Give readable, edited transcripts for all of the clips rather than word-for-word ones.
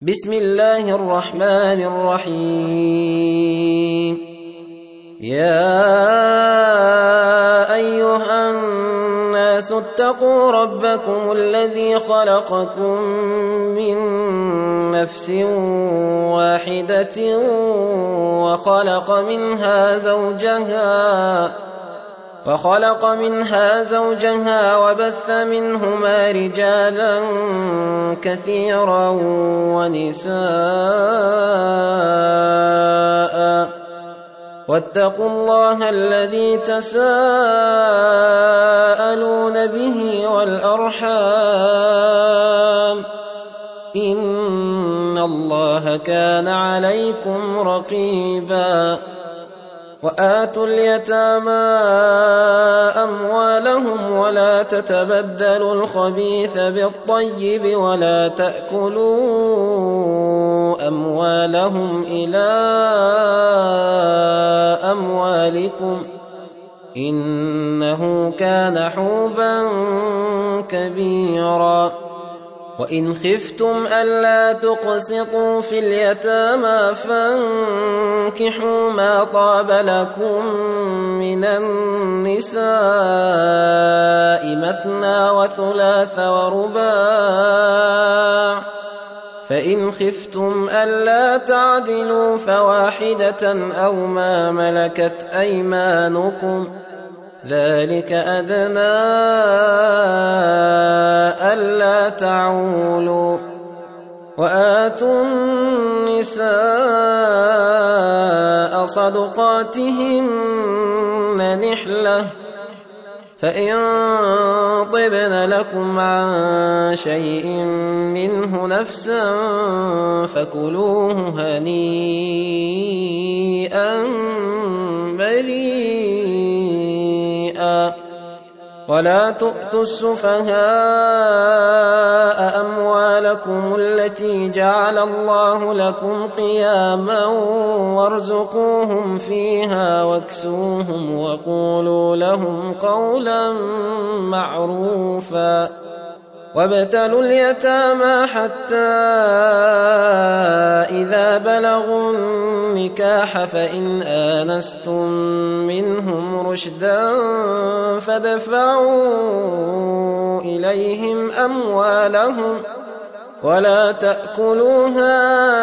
بسم الله الرحمن الرحيم. يا أيها الناس اتقوا ربكم الذي خلقكم من نفس واحدة وخلق منها زوجها وبث منهما رجالا كثيرا ونساء، واتقوا الله الذي تساءلون به والأرحام، إن الله كان عليكم رقيبا. وآتوا اليتامى أموالهم ولا تتبدلوا الخبيث بالطيب ولا تأكلوا أموالهم إلى أموالكم، إنه كان حوبا كبيرا. وإن خفتم ألا تقسطوا في اليتامى فانكحوا ما طاب لكم من النساء مثنى وثلاث ورباع، فإن خفتم ألا تعدلوا فواحدة أو ما ملكت أيمانكم، ذلك أدنى ألا تعولوا. وآتوا النساء صدقاتهن نحلة، فإن طبن لكم عن شيء منه نفسا فكلوه هنيئا مريئا. ولا تؤتوا السفهاء أموالكم التي جعل الله لكم قياما وارزقوهم فيها واكسوهم وقولوا لهم قولا معروفا. وابتلوا اليتامى حتى إذا بلغوا النكاح فإن آنستم منهم رشدا فادفعوا إليهم أموالهم ولا تأكلوها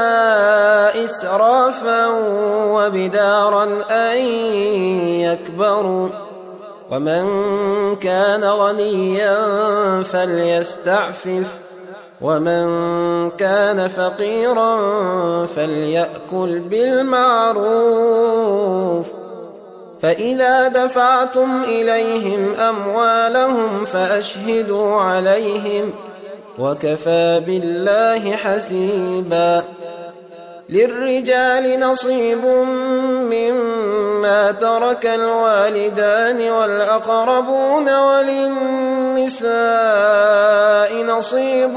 إسرافا وبدارا أن يكبروا، ومن كان غنيا فليستعفف، ومن كان فقيرا فليأكل بالمعروف. فإذا دفعتم إليهم أموالهم فأشهدوا عليهم، وكفى بالله حسيبا. للرجال نصيب مما ترك الوالدان والأقربون، وللنساء نصيب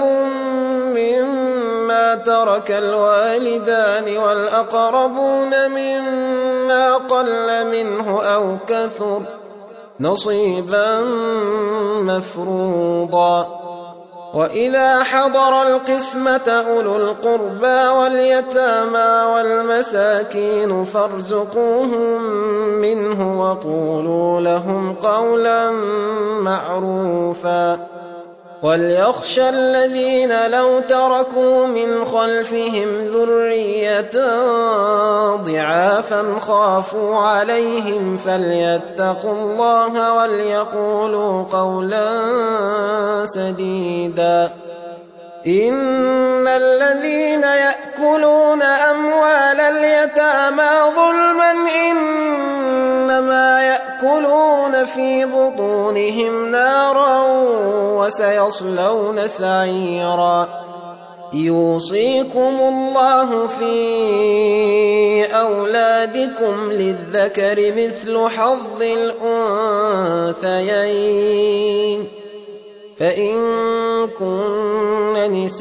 مما ترك الوالدان والأقربون مما قل منه أو كثر، نصيبا مفروضا. وإذا حضر القسمة أولو القربى واليتامى والمساكين فارزقوهم منه وقولوا لهم قولا معروفا. وليخشى الذين لو تركوا من خلفهم ذرية ضعافا خافوا عليهم فليتقوا الله وليقولوا قولا سديدا. إن الذين يأكلون أموال اليتامى ظلما إنما يأكلون في بطونهم نارا وسيصلون سعيرا. يوصيكم الله في أولادكم للذكر مثل حظ الأنثيين، فإن كن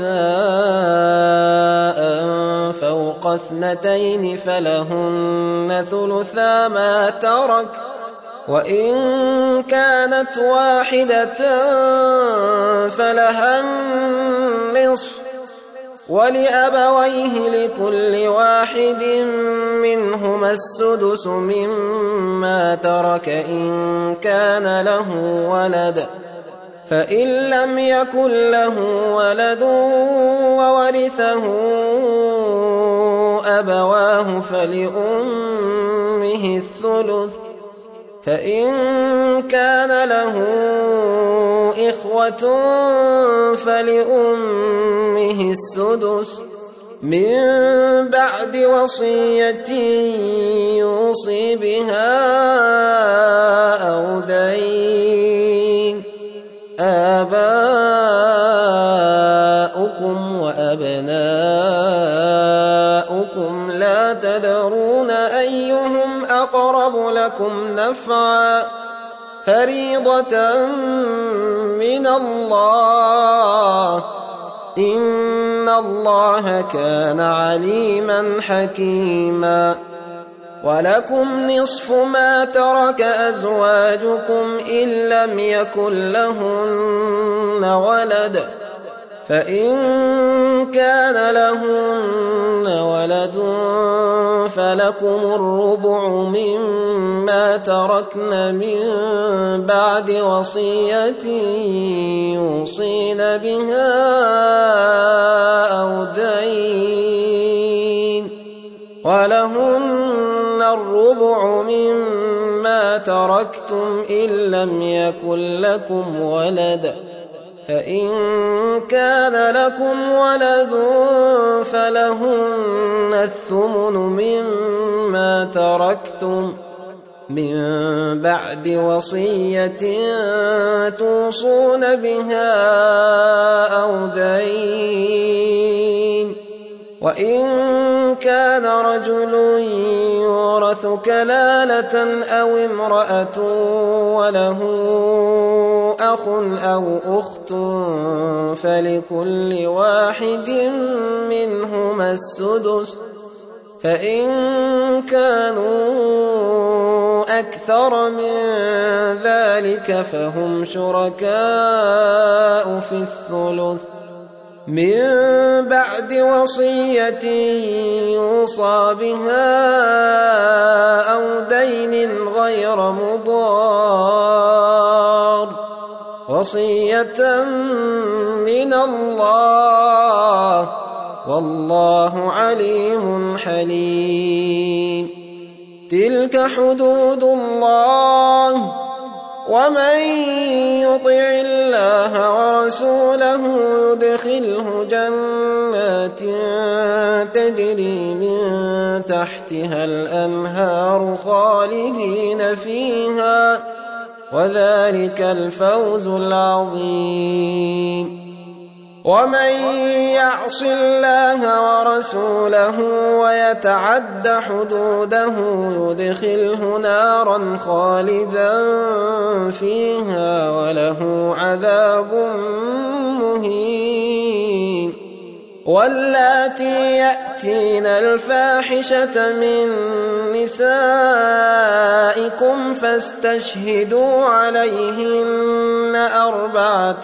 نساء فوق 2 فلهن ثلثا ما ترك، وإن كانت واحدة فلها النصف، وَلِأَبَوَيْهِ لِكُلِّ واحد مِّنْهُمَا السُّدُسُ مِمَّا تَرَكَ إِن كَانَ لَهُ وَلَدٌ، فَإِن لَّمْ يَكُن لَّهُ وَلَدٌ وَوَرِثَهُ أَبَوَاهُ فَلِأُمِّهِ الثُّلُثُ، فَإِن كَانَ لَهُ إِخْوَةٌ فَلِأُمِّهِ السُّدُسُ مِن بَعْدِ وَصِيَّةٍ يُوصِي بِهَا أَوْ دَيْنٍ. آبَاؤُكُمْ وَأَبْنَاؤُكُمْ لَا تَدْرُونَ أَيُّهُمْ أَقْرَبُ لَكُمْ نَفْعًا، فَرِيضَةً مِّنَ اللَّهِ ۗ إِنَّ اللَّهَ كَانَ عَلِيمًا حَكِيمًا. وَلَكُمْ نِصْفُ مَا تَرَكَ أَزْوَاجُكُمْ إِن لَّمْ يَكُن لَّهُنَّ وَلَدٌ، فَإِن كَانَ لَهُنَّ وَلَدٌ فَلَكُمُ الرُّبُعُ مِمَّا تَرَكْنَ مِن بَعْدِ وَصِيَّةٍ يُوصِينَ بِهَا أَوْ دَيْنٍ، وَلَهُنَّ الرُّبُعُ مِمَّا تَرَكْتُمْ إِن لَّمْ يَكُن لَّكُمْ وَلَدٌ، فَإِن كَانَ لَكُمْ وَلَدٌ فَلَهُنَّ الثُّمُنُ مِمَّا تَرَكْتُم مِّن بَعْدِ وَصِيَّةٍ تُوصُونَ بِهَا أَوْ دَيْنٍ. وَإِن كَانَ رَجُلٌ يُورَثُ كَلَالَةً أَوْ امْرَأَةٌ وَلَهُ أَخٌ أَوْ أُخْتٌ فَلِكُلِّ واحد مِّنْهُمَا السُّدُسُ، فَإِن كَانُوا أَكْثَرَ مِن ذَلِكَ فَهُمْ شُرَكَاءُ فِي الثُّلُثِ مِن بَعْدِ وَصِيَّةٍ يُوصَىٰ بِهَا أَوْ دَيْنٍ غَيْرَ مُضَارٍّ، وَصِيَّةً مِّنَ اللَّهِ ۗ وَاللَّهُ عَلِيمٌ حَلِيمٌ. تِلْكَ حُدُودُ اللَّهِ، وَمَن يُطِعِ اللَّهَ وَرَسُولَهُ يُدْخِلْهُ جَنَّاتٍ تَجْرِي مِن تَحْتِهَا الْأَنْهَارُ خَالِدِينَ فِيهَا ۚ وَذَٰلِكَ الْفَوْزُ الْعَظِيمُ. وَمَن يَعْصِ اللَّهَ وَرَسُولَهُ وَيَتَعَدَّ حُدُودَهُ يُدْخِلْهُ نَارًا خَالِدًا فِيهَا وَلَهُ عَذَابٌ مُّهِينٌ. وَاللَّاتِي يَأْتِينَ الْفَاحِشَةَ مِن نِّسَائِكُمْ فَاسْتَشْهِدُوا عَلَيْهِنَّ أَرْبَعَةً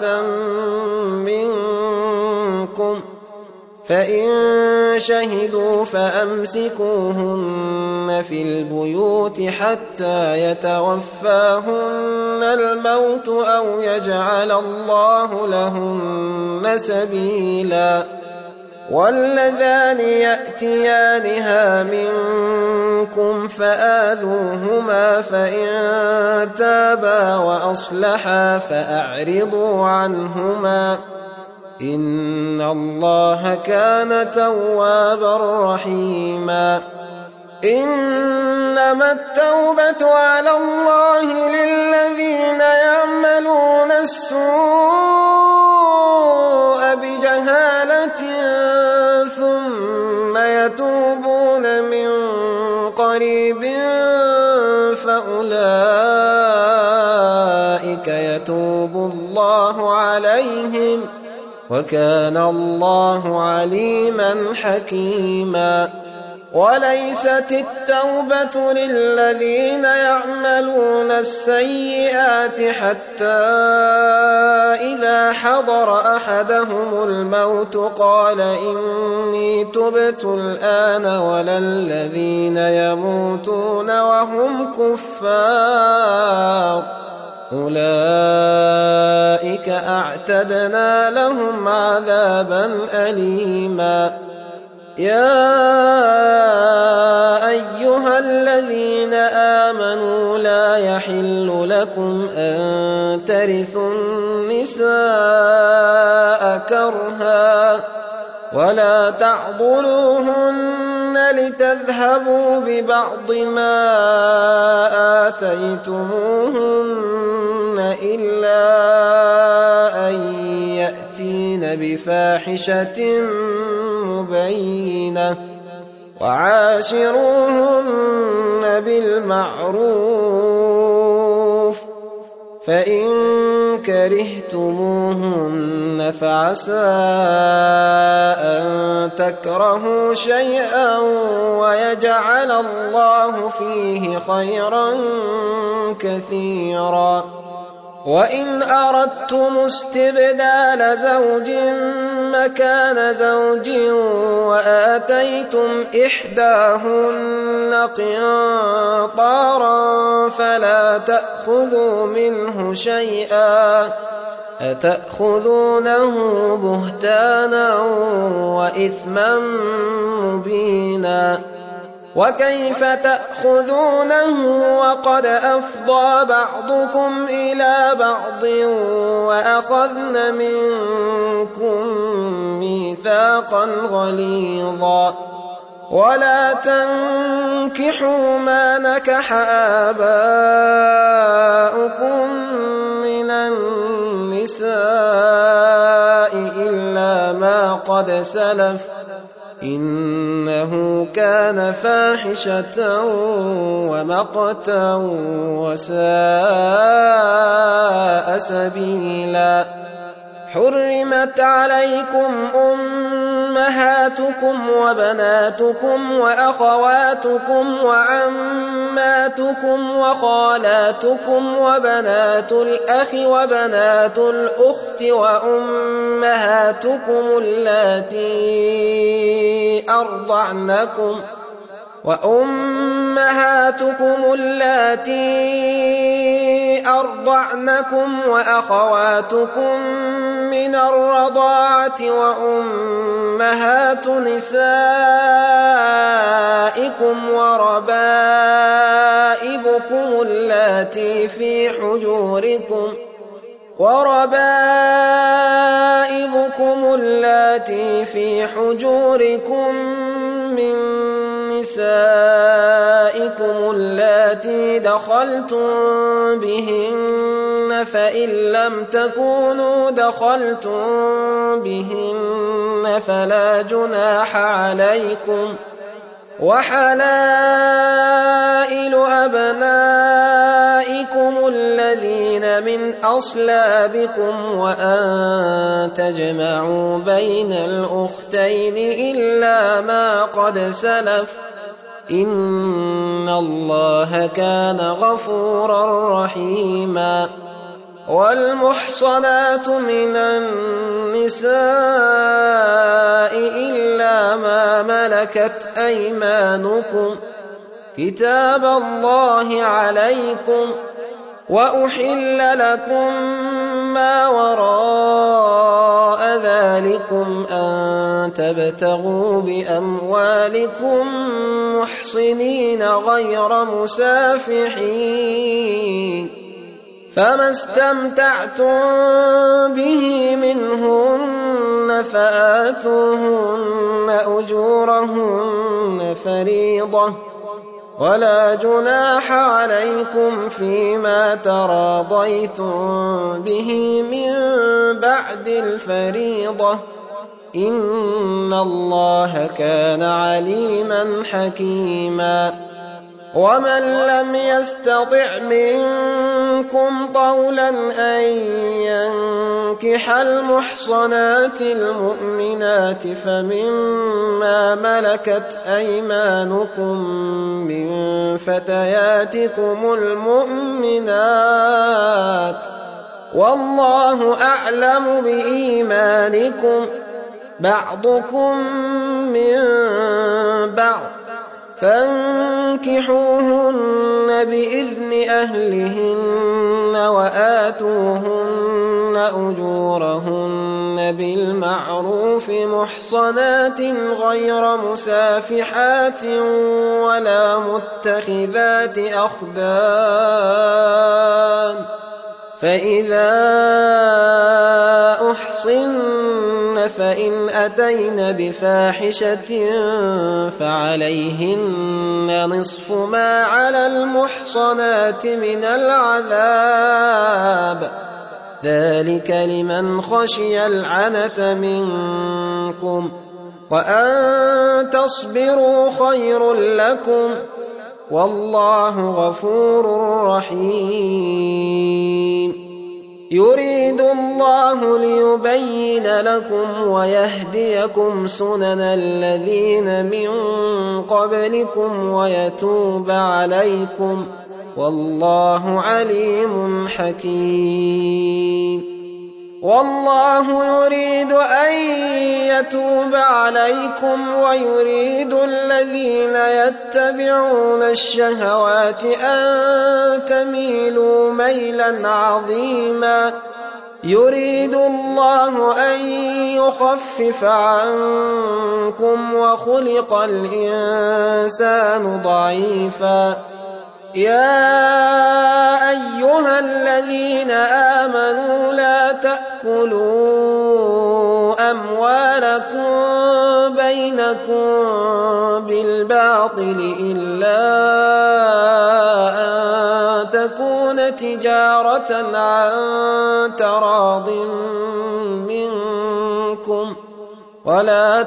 مِّنكُمْ، فَإِن شَهِدُوا فَأَمْسِكُوهُنَّ فِي الْبُيُوتِ حَتَّىٰ يَتَوَفَّاهُنَّ الْمَوْتُ أَوْ يَجْعَلَ اللَّهُ لَهُنَّ سَبِيلًا. وَاللَّذَانِ يَأْتِيَانِهَا مِنكُمْ فَآذُوهُمَا، فَإِن تَابَا وَأَصْلَحَا فَأَعْرِضُوا عَنْهُمَا ۗ إِنَّ اللَّهَ كَانَ تَوَّابًا رَّحِيمًا. إِنَّمَا التَّوْبَةُ عَلَى اللَّهِ لِلَّذِينَ يَعْمَلُونَ السُّوءَ بِجَهَالَةٍ ثُمَّ يَتُوبُونَ مِن قَرِيبٍ فَأُولَٰئِكَ يَتُوبُ اللَّهُ عَلَيْهِمْ ۗ وَكَانَ اللَّهُ عَلِيمًا حَكِيمًا. وليست التوبة للذين يعملون السيئات حتى إذا حضر أحدهم الموت قال إني تبت الآن ولا الذين يموتون وهم كفار أولئك أعتدنا لهم عذابا أليما. يا أيها الذين آمنوا لا يحل لكم أن ترثوا النساء كرها ولا تعضلوهن لتذهبوا ببعض ما آتيتموهن إلا أن يأتين بفاحشة مبينة وعاشروهن بالمعروف فإن كرهتموهن فعسى أن تكرهوا شيئا ويجعل الله فيه خيرا كثيرا. وإن أردتم استبدال زوج مكان زوج وآتيتم إحداهن قنطارا فلا تأخذوا منه شيئا أتأخذونه بهتانا وإثما مبينا. وكيف تأخذونه وقد أفضى بعضكم إلى بعض وأخذن منكم ميثاقا غليظا. ولا تنكحوا ما نكح آباؤكم من النساء إلا ما قد سلف إنه كان فاحشة ومقتا وساء سبيلا. حرمت عليكم أمهاتكم وبناتكم وأخواتكم وعماتكم وخالاتكم وبنات الأخ وبنات الأخت وأمهاتكم اللاتي أرضعنكم وأخواتكم من الرضاعة وأمهات نسائكم وربائبكم اللاتي في حجوركم من نسائكم اللاتي دخلتم بهن فإن لم تكونوا دخلتم بهن فلا جناح عليكم. وحلائل أبنائكم الذين من أصلابكم وأن تجمعوا بين الأختين إلا ما قد سلف إن الله كان غفورا رحيما. والمحصنات من النساء إلا ما ملكت أيمانكم كتاب الله عليكم. وأحل لكم ما وراء ذلكم أن تبتغوا بأموالكم محصنين غير مسافحين فما استمتعتم به منهن فآتوهن أجورهن فريضة ولا جناح عليكم فيما تراضيتم به من بعد الفريضة إن الله كان عليما حكيما. ومن لم يستطع منكم طولا أن ينكح المحصنات المؤمنات فمما ملكت أيمانكم من فتياتكم المؤمنات والله أعلم بإيمانكم بعضكم من بعض فانكحوهن بإذن أهلهن وآتوهن أجورهن بالمعروف محصنات غير مسافحات ولا متخذات أخدان فإذا أحصن فإن أتين بفاحشة فعليهن نصف ما على المحصنات من العذاب ذلك لمن خشي العنة منكم وأن تصبروا خير لكم والله غفور رحيم يريد الله ليبين لكم ويهديكم سنن الذين من قبلكم ويتوب عليكم والله عليم حكيم والله يريد أن يتوب عليكم ويريد الذين يتبعون الشهوات أن تميلوا ميلا عظيما يريد الله أن يخفف عنكم وخلق الإنسان ضعيفا يا أيها الذين آمنوا لا تأكلوا أموالكم بينكم بالباطل إلا أن تكون تجارة عن تراض منكم ولا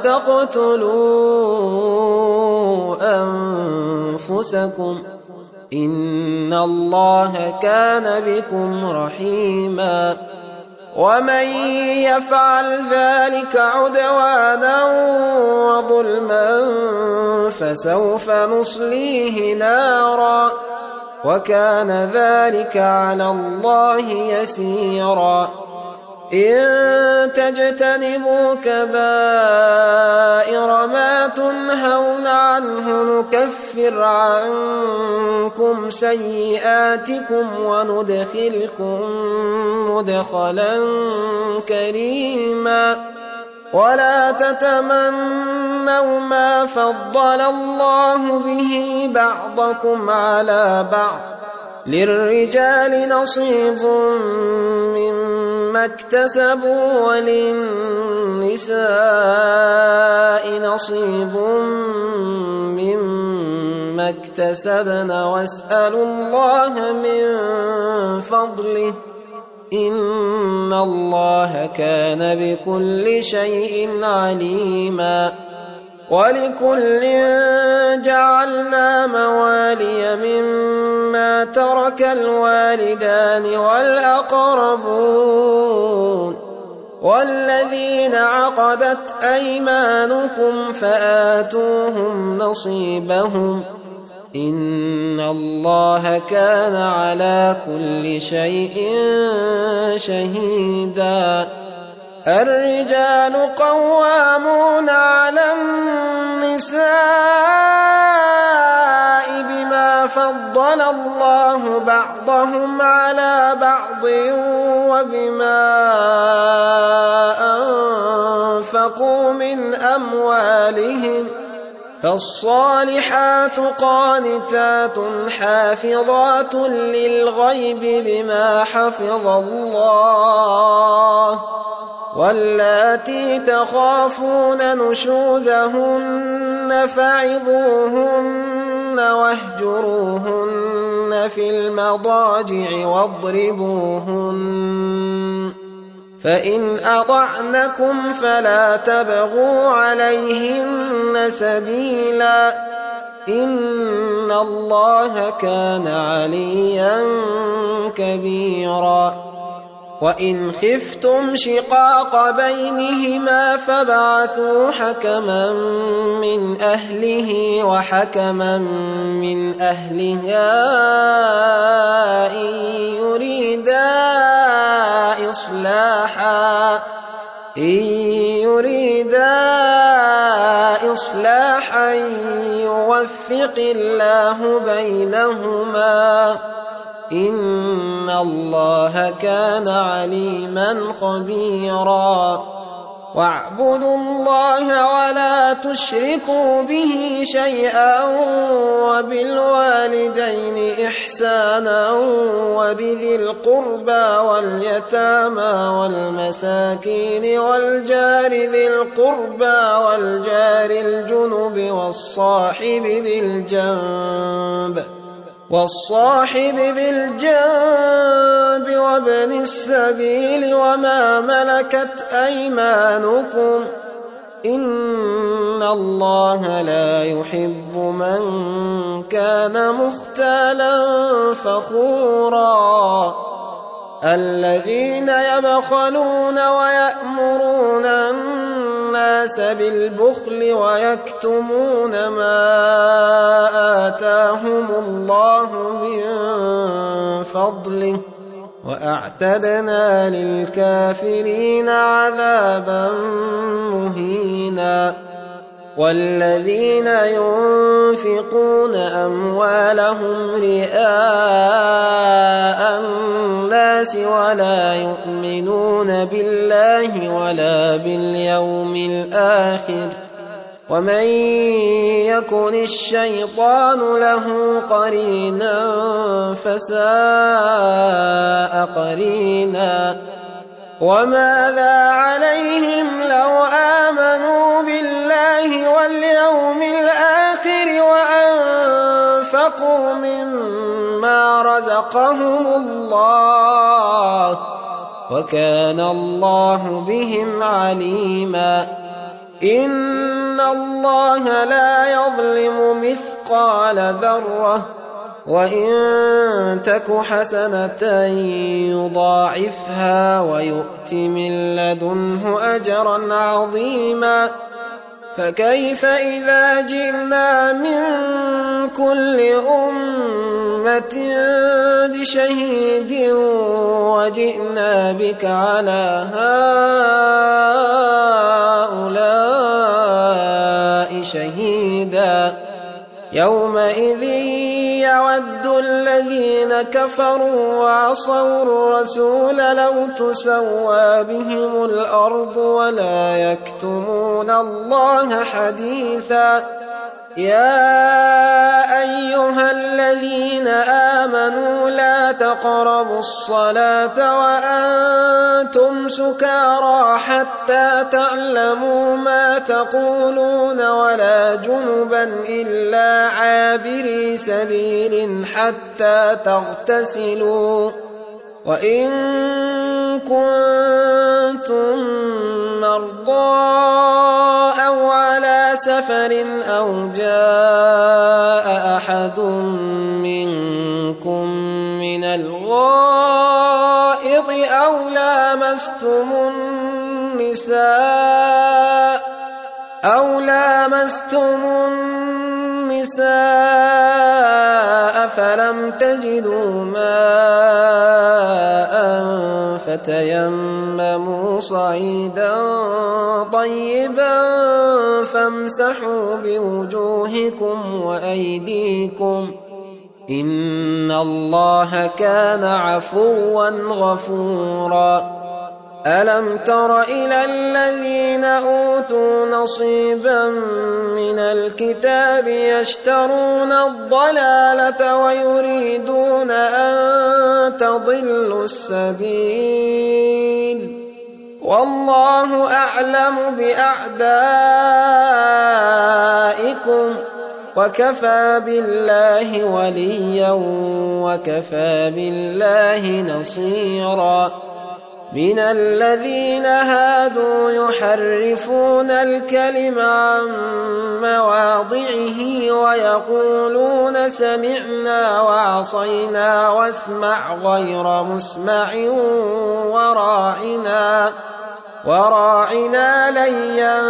تقتلوا أنفسكم إن الله كان بكم رحيما ومن يفعل ذلك عدوانا وظلما فسوف نصليه نارا وكان ذلك على الله يسيرا إن تجتنبوا كبائر ما تنهون عنه نكفر عنكم سيئاتكم وندخلكم مدخلا كريما ولا تتمنوا ما فضل الله به بعضكم على بعض للرجال نصيب مما اكتسبوا وللنساء نصيب مما اكتسبن واسألوا الله من فضله إن الله كان بكل شيء عليما ولكل جعلنا موالي مما ترك الوالدان والأقربون والذين عقدت أيمانكم فآتوهم نصيبهم إن الله كان على كل شيء شهيدا الرجال قوامون على النساء بما فضل الله بعضهم على بعض وبما أنفقوا من أموالهم فالصالحات قانتات حافظات للغيب بما حفظ الله واللاتي تخافون نشوزهن فعظوهن واهجروهن في المضاجع واضربوهن فإن أطعنكم فلا تبغوا عليهن سبيلا إِنَّ اللَّهَ كَانَ عَلِيًّا كَبِيرًا وَإِنْ خِفْتُمْ شِقَاقَ بَيْنِهِمَا فَابْعَثُوا حَكَمًا مِّنْ أَهْلِهِ وَحَكَمًا مِّنْ أَهْلِهَا إِن يُرِيدَا إِصْلَاحًا يُوَفِّقِ اللَّهُ بَيْنَهُمَا ۗ إِنَّ اللَّهَ كَانَ عَلِيمًا خَبِيرًا وَاعْبُدُوا اللَّهَ وَلَا تُشْرِكُوا بِهِ شَيْئًا وَبِالْوَالِدَيْنِ إِحْسَانًا وَبِذِي الْقُرْبَىٰ وَالْيَتَامَىٰ وَالْمَسَاكِينِ وَالْجَارِ ذِي الْقُرْبَىٰ وَالْجَارِ الْجُنُبِ وَالصَّاحِبِ بِالْجَنبِ وَابْنِ السَّبِيلِ وَمَا مَلَكَتْ أَيْمَانُكُمْ ۗ إِنَّ اللَّهَ لَا يُحِبُّ مَن كَانَ مُخْتَالًا فَخُورًا الَّذِينَ يَبْخَلُونَ وَيَأْمُرُونَ النَّاسَ بِالْبُخْلِ وَيَكْتُمُونَ مَا آتَاهُمُ اللَّهُ مِن فَضْلِهِ ۗ وَأَعْتَدْنَا لِلْكَافِرِينَ عَذَابًا مُّهِينًا وَالَّذِينَ يُنفِقُونَ أَمْوَالَهُمْ رِئَاءَ النَّاسِ وَلَا يُؤْمِنُونَ بِاللَّهِ وَلَا بِالْيَوْمِ الْآخِرِ وَمَن يَكُنِ الشَّيْطَانُ لَهُ قَرِينًا فَسَاءَ قَرِينًا وَمَاذَا عَلَيْهِمْ لَوْ آمَنُوا بِاللَّهِ وَالْيَوْمِ الْآخِرِ وَأَنفَقُوا مِمَّا رَزَقَهُمُ اللَّهُ ۚ وَكَانَ اللَّهُ بِهِمْ عَلِيمًا إِنَّ اللَّهَ لَا يَظْلِمُ مِثْقَالَ ذَرَّةٍ وَإِن تَكُ حَسَنَةً يُضَاعِفْهَا وَيُؤْتِ مِن لَّدُنْهُ أَجْرًا عَظِيمًا فَكَيْفَ إِذَا جِئْنَا مِن كُلِّ أُمَّةٍ بِشَهِيدٍ وَجِئْنَا بِكَ عَلَىٰ هَٰؤُلَاءِ شَهِيدًا يَوْمَئِذٍ يَوَدُّ الَّذِينَ كَفَرُوا وَعَصَوُا الرَّسُولَ لَوْ تُسَوَّىٰ بِهِمُ الْأَرْضُ وَلَا يَكْتُمُونَ اللَّهَ حَدِيثًا يَا أَيُّهَا الَّذِينَ آمَنُوا لَا تَقْرَبُوا الصَّلَاةَ وَأَنتُمْ سُكَارَىٰ حَتَّىٰ تَعْلَمُوا مَا تَقُولُونَ وَلَا جُنُبًا إِلَّا عَابِرِي سَبِيلٍ حَتَّىٰ تَغْتَسِلُوا ۚ وَإِن كُنتُم مَّرْضَىٰ أَوْ عَلَىٰ سَفَرٍ أَوْ جَاءَ أَحَدٌ مِّنكُم مِّنَ الْغَائِطِ أَوْ لَامَسْتُمُ النِّسَاءَ فَلَمْ تَجِدُوا مَاءً فَتَيَمَّمُوا صَعِيدًا طَيِّبًا فَامْسَحُوا بِوُجُوهِكُمْ وَأَيْدِيكُمْ ۗ إِنَّ اللَّهَ كَانَ عَفُوًّا غَفُورًا أَلَمْ تَرَ إِلَى الَّذِينَ أُوتُوا نَصِيبًا مِّنَ الْكِتَابِ يَشْتَرُونَ الضَّلَالَةَ وَيُرِيدُونَ أَن تَضِلُّوا السَّبِيلَ وَاللَّهُ أَعْلَمُ بِأَعْدَائِكُمْ ۚ وَكَفَىٰ بِاللَّهِ وَلِيًّا وَكَفَىٰ بِاللَّهِ نَصِيرًا مِنَ الَّذِينَ هَادُوا يُحَرِّفُونَ الْكَلِمَ عَن مَّوَاضِعِهِ ويقولون سمعنا وعصينا واسمع غير مسمع وراعنا ليا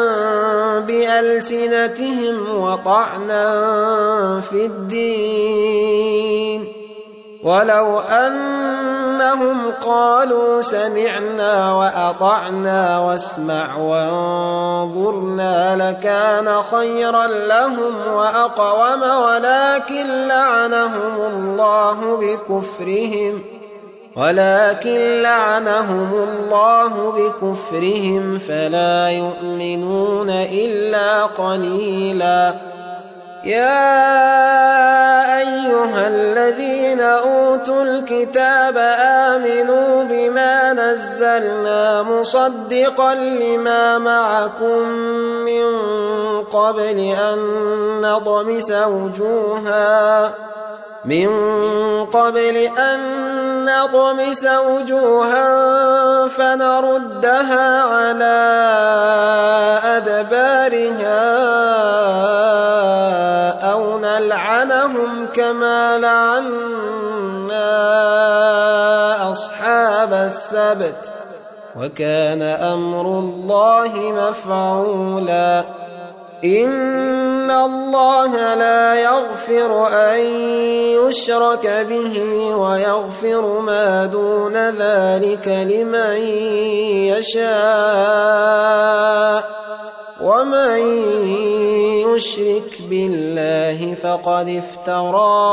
بألسنتهم وطعنا في الدين ولو أنهم قالوا سمعنا وأطعنا واسمع وانظرنا لكان خيرا لهم وأقوم ولكن لعنهم الله بكفرهم فلا يؤمنون إلا قليلا. يا أيها الذين أوتوا الكتاب آمنوا بما نزلنا مصدقا لما معكم من قبل أن نطمس وجوها فنردها على أدبارها أو نلعنهم كما لعنا أصحاب السبت وكان أمر الله مفعولا. إن الله لا يغفر أن يشرك به ويغفر ما دون ذلك لمن يشاء ومن يشرك بالله فقد افترى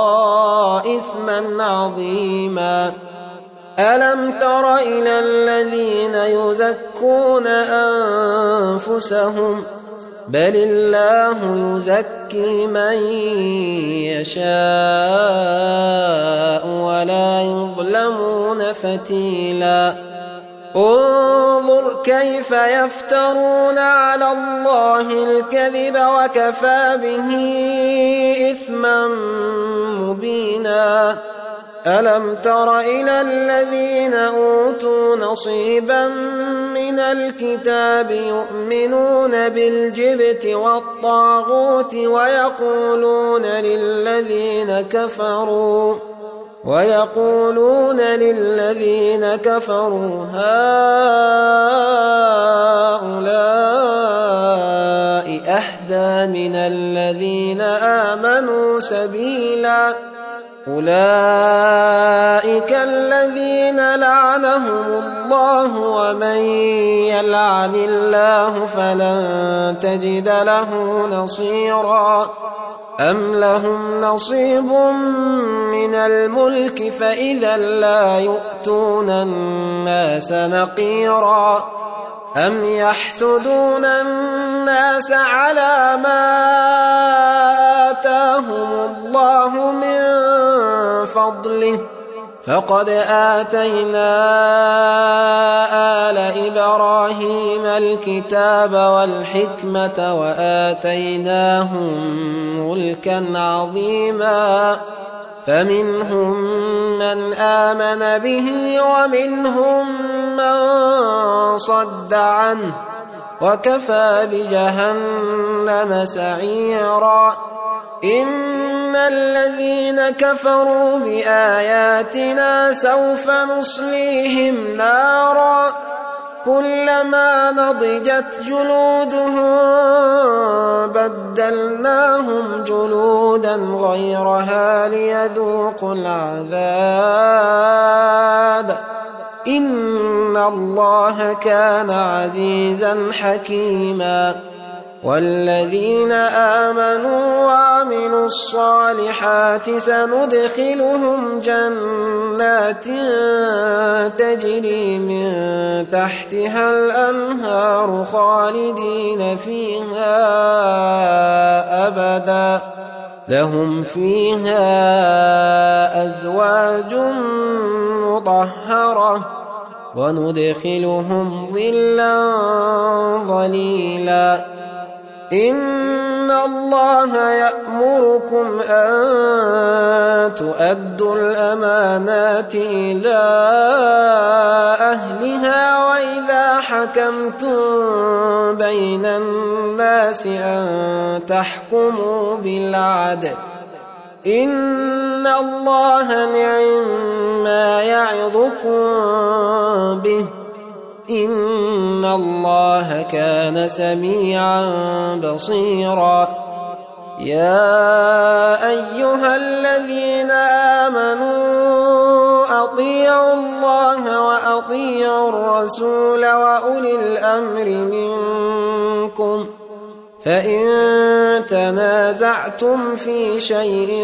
إثما عظيما. ألم تر إلى الذين يزكون أنفسهم بل الله يزكي من يشاء ولا يظلمون فتيلا. انظر كيف يفترون على الله الكذب وكفى به إثما مبينا. ألم تر إلى الذين أوتوا نصيبا من الكتاب يؤمنون بالجبت والطاغوت ويقولون للذين كفروا هؤلاء أهدى من الذين آمنوا سبيلا. أولئك الذين لعنهم الله ومن يلعن الله فلن تجد له نصيرا. أم لهم نصيب من الملك فإذا لا يؤتون الناس نقيرا. أم يحسدون الناس على ما آتاهم الله من فضله فقد آتينا آل إبراهيم الكتاب والحكمة وآتيناهم ملكا عظيما. فمنهم من آمن به ومنهم من صد عنه وكفى بجهنم سعيرا. إن الذين كفروا بآياتنا سوف نصليهم نارا كلما نضجت جلودهم بدلناهم جلودا غيرها ليذوقوا العذاب إن الله كان عزيزا حكيما. والذين آمنوا وعملوا الصالحات سندخلهم جنات تجري من تحتها الأنهار خالدين فيها أبدا لهم فيها أزواج مطهرة وندخلهم ظلا ظليلا. إن الله يأمركم أن تؤدوا الأمانات إلى أهلها وإذا حكمتم بين الناس أن تحكموا بالعدل إن الله نعم-ما يعظكم به إن الله كان سميعا بصيرا يا أيها الذين آمنوا أطيعوا الله وأطيعوا الرسول وأولي الأمر منكم فإن تنازعتم في شيء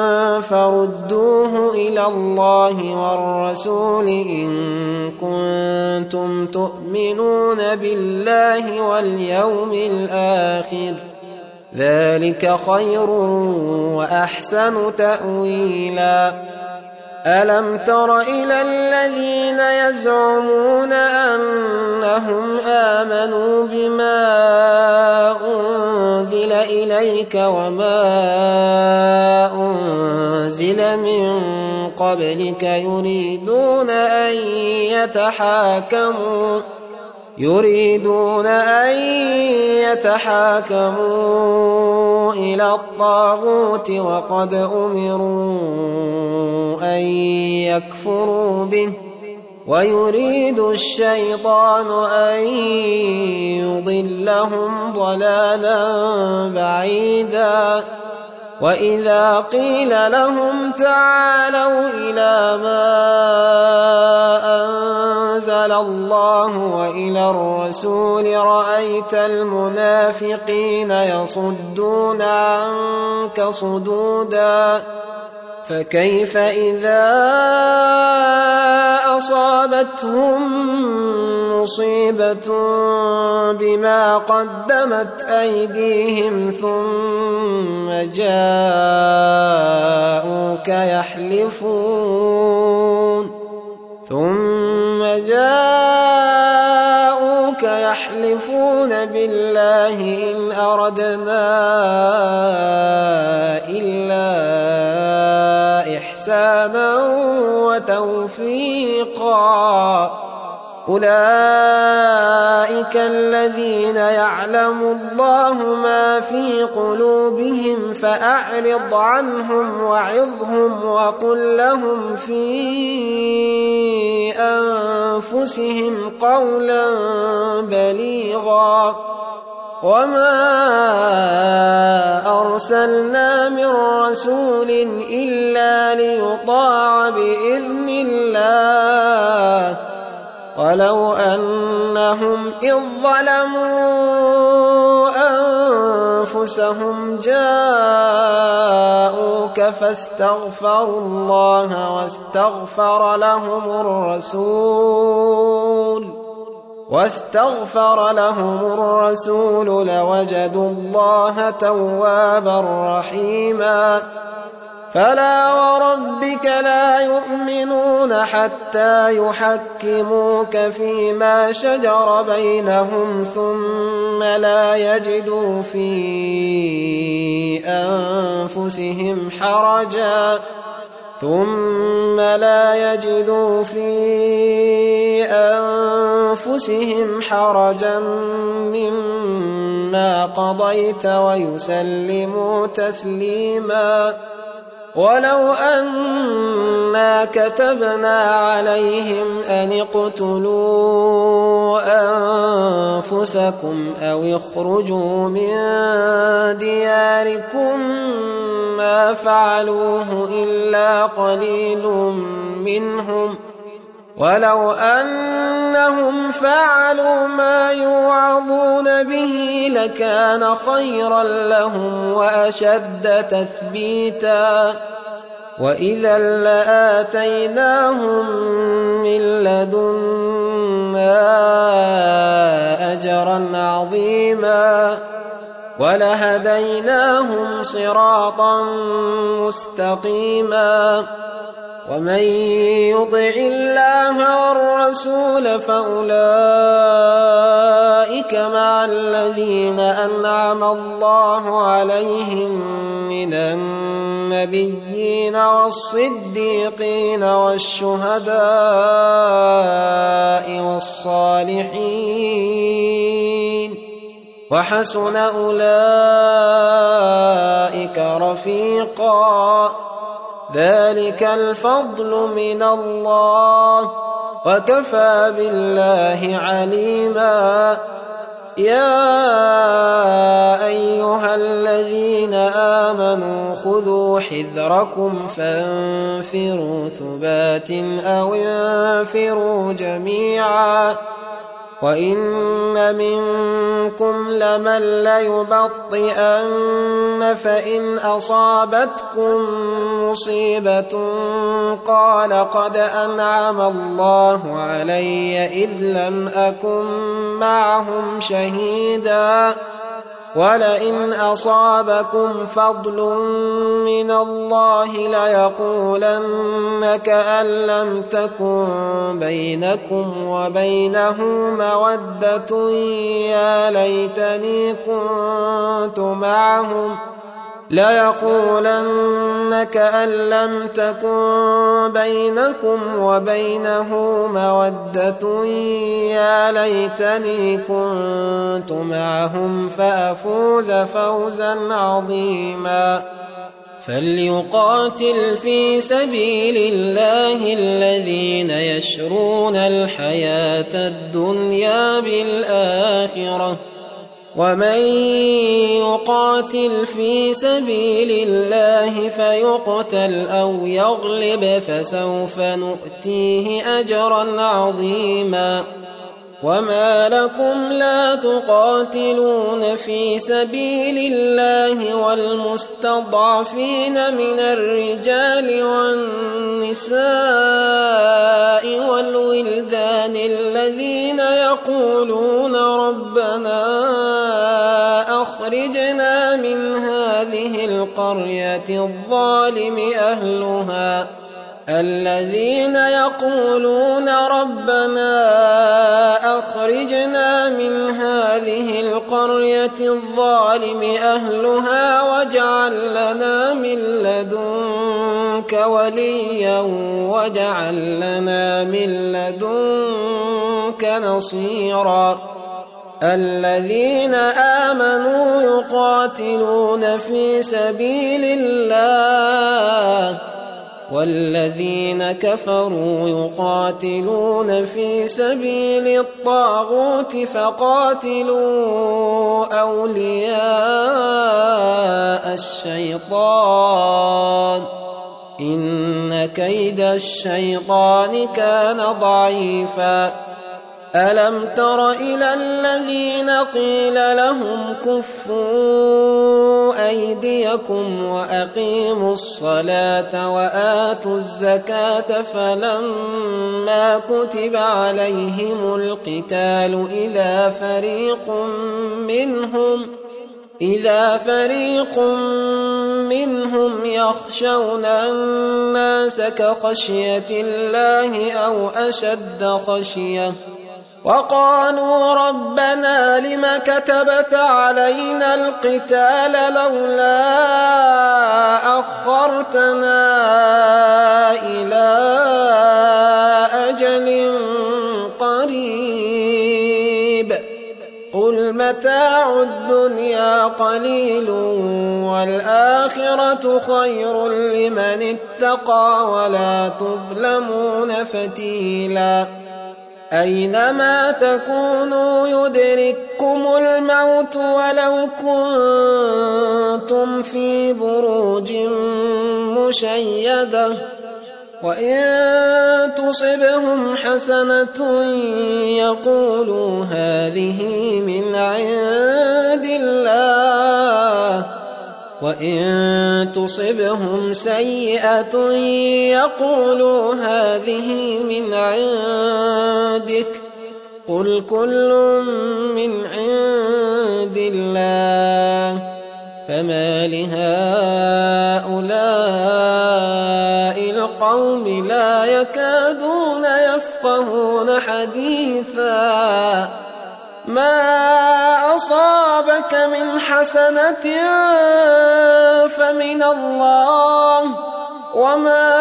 فردوه إلى الله والرسول إن كنتم تؤمنون بالله واليوم الآخر ذلك خير وأحسن تأويلا ألم تر إلى الذين يزعمون أنهم آمنوا بما أنزل إليك وما أنزل من قبلك يريدون أن يتحاكموا إلى الطاغوت وقد أمروا أن يكفروا به ويريد الشيطان أن يضلهم ضلالا بعيدا وإذا قيل لهم تعالوا إلى ما أنزل الله وإلى الرسول رأيت المنافقين يصدون عنك صدودا فكيف إذا أصابتهم مصيبة بما قدمت أيديهم ثم جاءوك يحلفون بالله إن أردنا إلا إحسانا وتوفيقا أولئك الذين يعلم الله ما في قلوبهم فأعرض عنهم وعظهم وقل لهم في أنفسهم قولا بليغا وما أرسلنا من رسول إلا ليطاع بإذن الله ولو أنهم إذ ظلموا أنفسهم جاءوك فاستغفروا الله واستغفر لهم الرسول لوجدوا الله توابا رحيما فلا وربك لا يؤمنون حتى يحكموك فيما شجر بينهم ثم لا يجدوا في أنفسهم حرجا مما قضيت ويسلموا تسليما ولو أنا كتبنا عليهم أن اقتلوا أنفسكم أو اخرجوا من دياركم ما فعلوه إلا قليل منهم ولو أنهم فعلوا ما يوعظون به لكان خيرا لهم وأشد تثبيتا وإذا لآتيناهم من لدنا أجرا عظيما ولهديناهم صراطا مستقيما ومن يطع الله والرسول فأولئك مع الذين أنعم الله عليهم من النبيين والصديقين والشهداء والصالحين وحسن أولئك رفيقا ذلك الفضل من الله وكفى بالله عليما يا أيها الذين آمنوا خذوا حذركم فانفروا ثبات أو انفروا جميعا وإن منكم لمن ليبطئن فإن أصابتكم مصيبة قال قد أنعم الله علي إذ لم أكن معهم شهيدا ولئن أصابكم فضل من الله ليقولن كأن لم تكن بينكم وبينه مودة يا ليتني كنت معهم ليقولن كأن لم تكن بينكم وبينه مودة يا ليتني كنت معهم فأفوز فوزا عظيما فليقاتل في سبيل الله الذين يشرون الحياة الدنيا بالآخرة ومن يقاتل في سبيل الله فيقتل أو يغلب فسوف نؤتيه أجرا عظيما وما لكم لا تقاتلون في سبيل الله والمستضعفين من الرجال والنساء والولدان الذين يقولون ربنا أخرجنا من هذه القرية الظالم أهلها الذين يقولون ربنا أخرجنا من هذه القرية الظالم أهلها واجعل لنا من لدنك وليا واجعل لنا من لدنك نصيرا الذين آمنوا يقاتلون في سبيل الله والذين كفروا يقاتلون في سبيل الطاغوت فقاتلوا أولياء الشيطان إن كيد الشيطان كان ضعيفا ألم تر إلى الذين قيل لهم كفوا أيديكم وأقيموا الصلاة وآتوا الزكاة فلما كتب عليهم القتال إذا فريق منهم يخشون الناس كخشية الله أو أشد خشية وقالوا ربنا لم كتبت علينا القتال لولا أخرتنا إلى أجل قريب قل متاع الدنيا قليل والآخرة خير لمن اتقى ولا تظلمون فتيلا أينما تكونوا يدرككم الموت ولو كنتم في بروج مشيدة وإن تصبهم حسنة يقولوا هذه من عند الله وإن تصبهم سيئة يقولوا هذه من عندك قل كل من عند الله فما لهؤلاء القوم لا يكادون يفقهون حديثا ما أصابك من حسنة فمن الله وما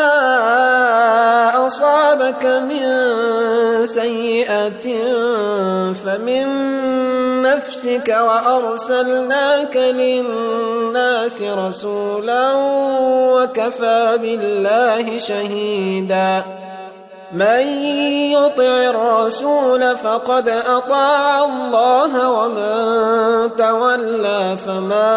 أصابك من سيئة فمن نفسك وأرسلناك للناس رسولا وكفى بالله شهيدا من يطع الرسول فقد أطاع الله ومن تولى فما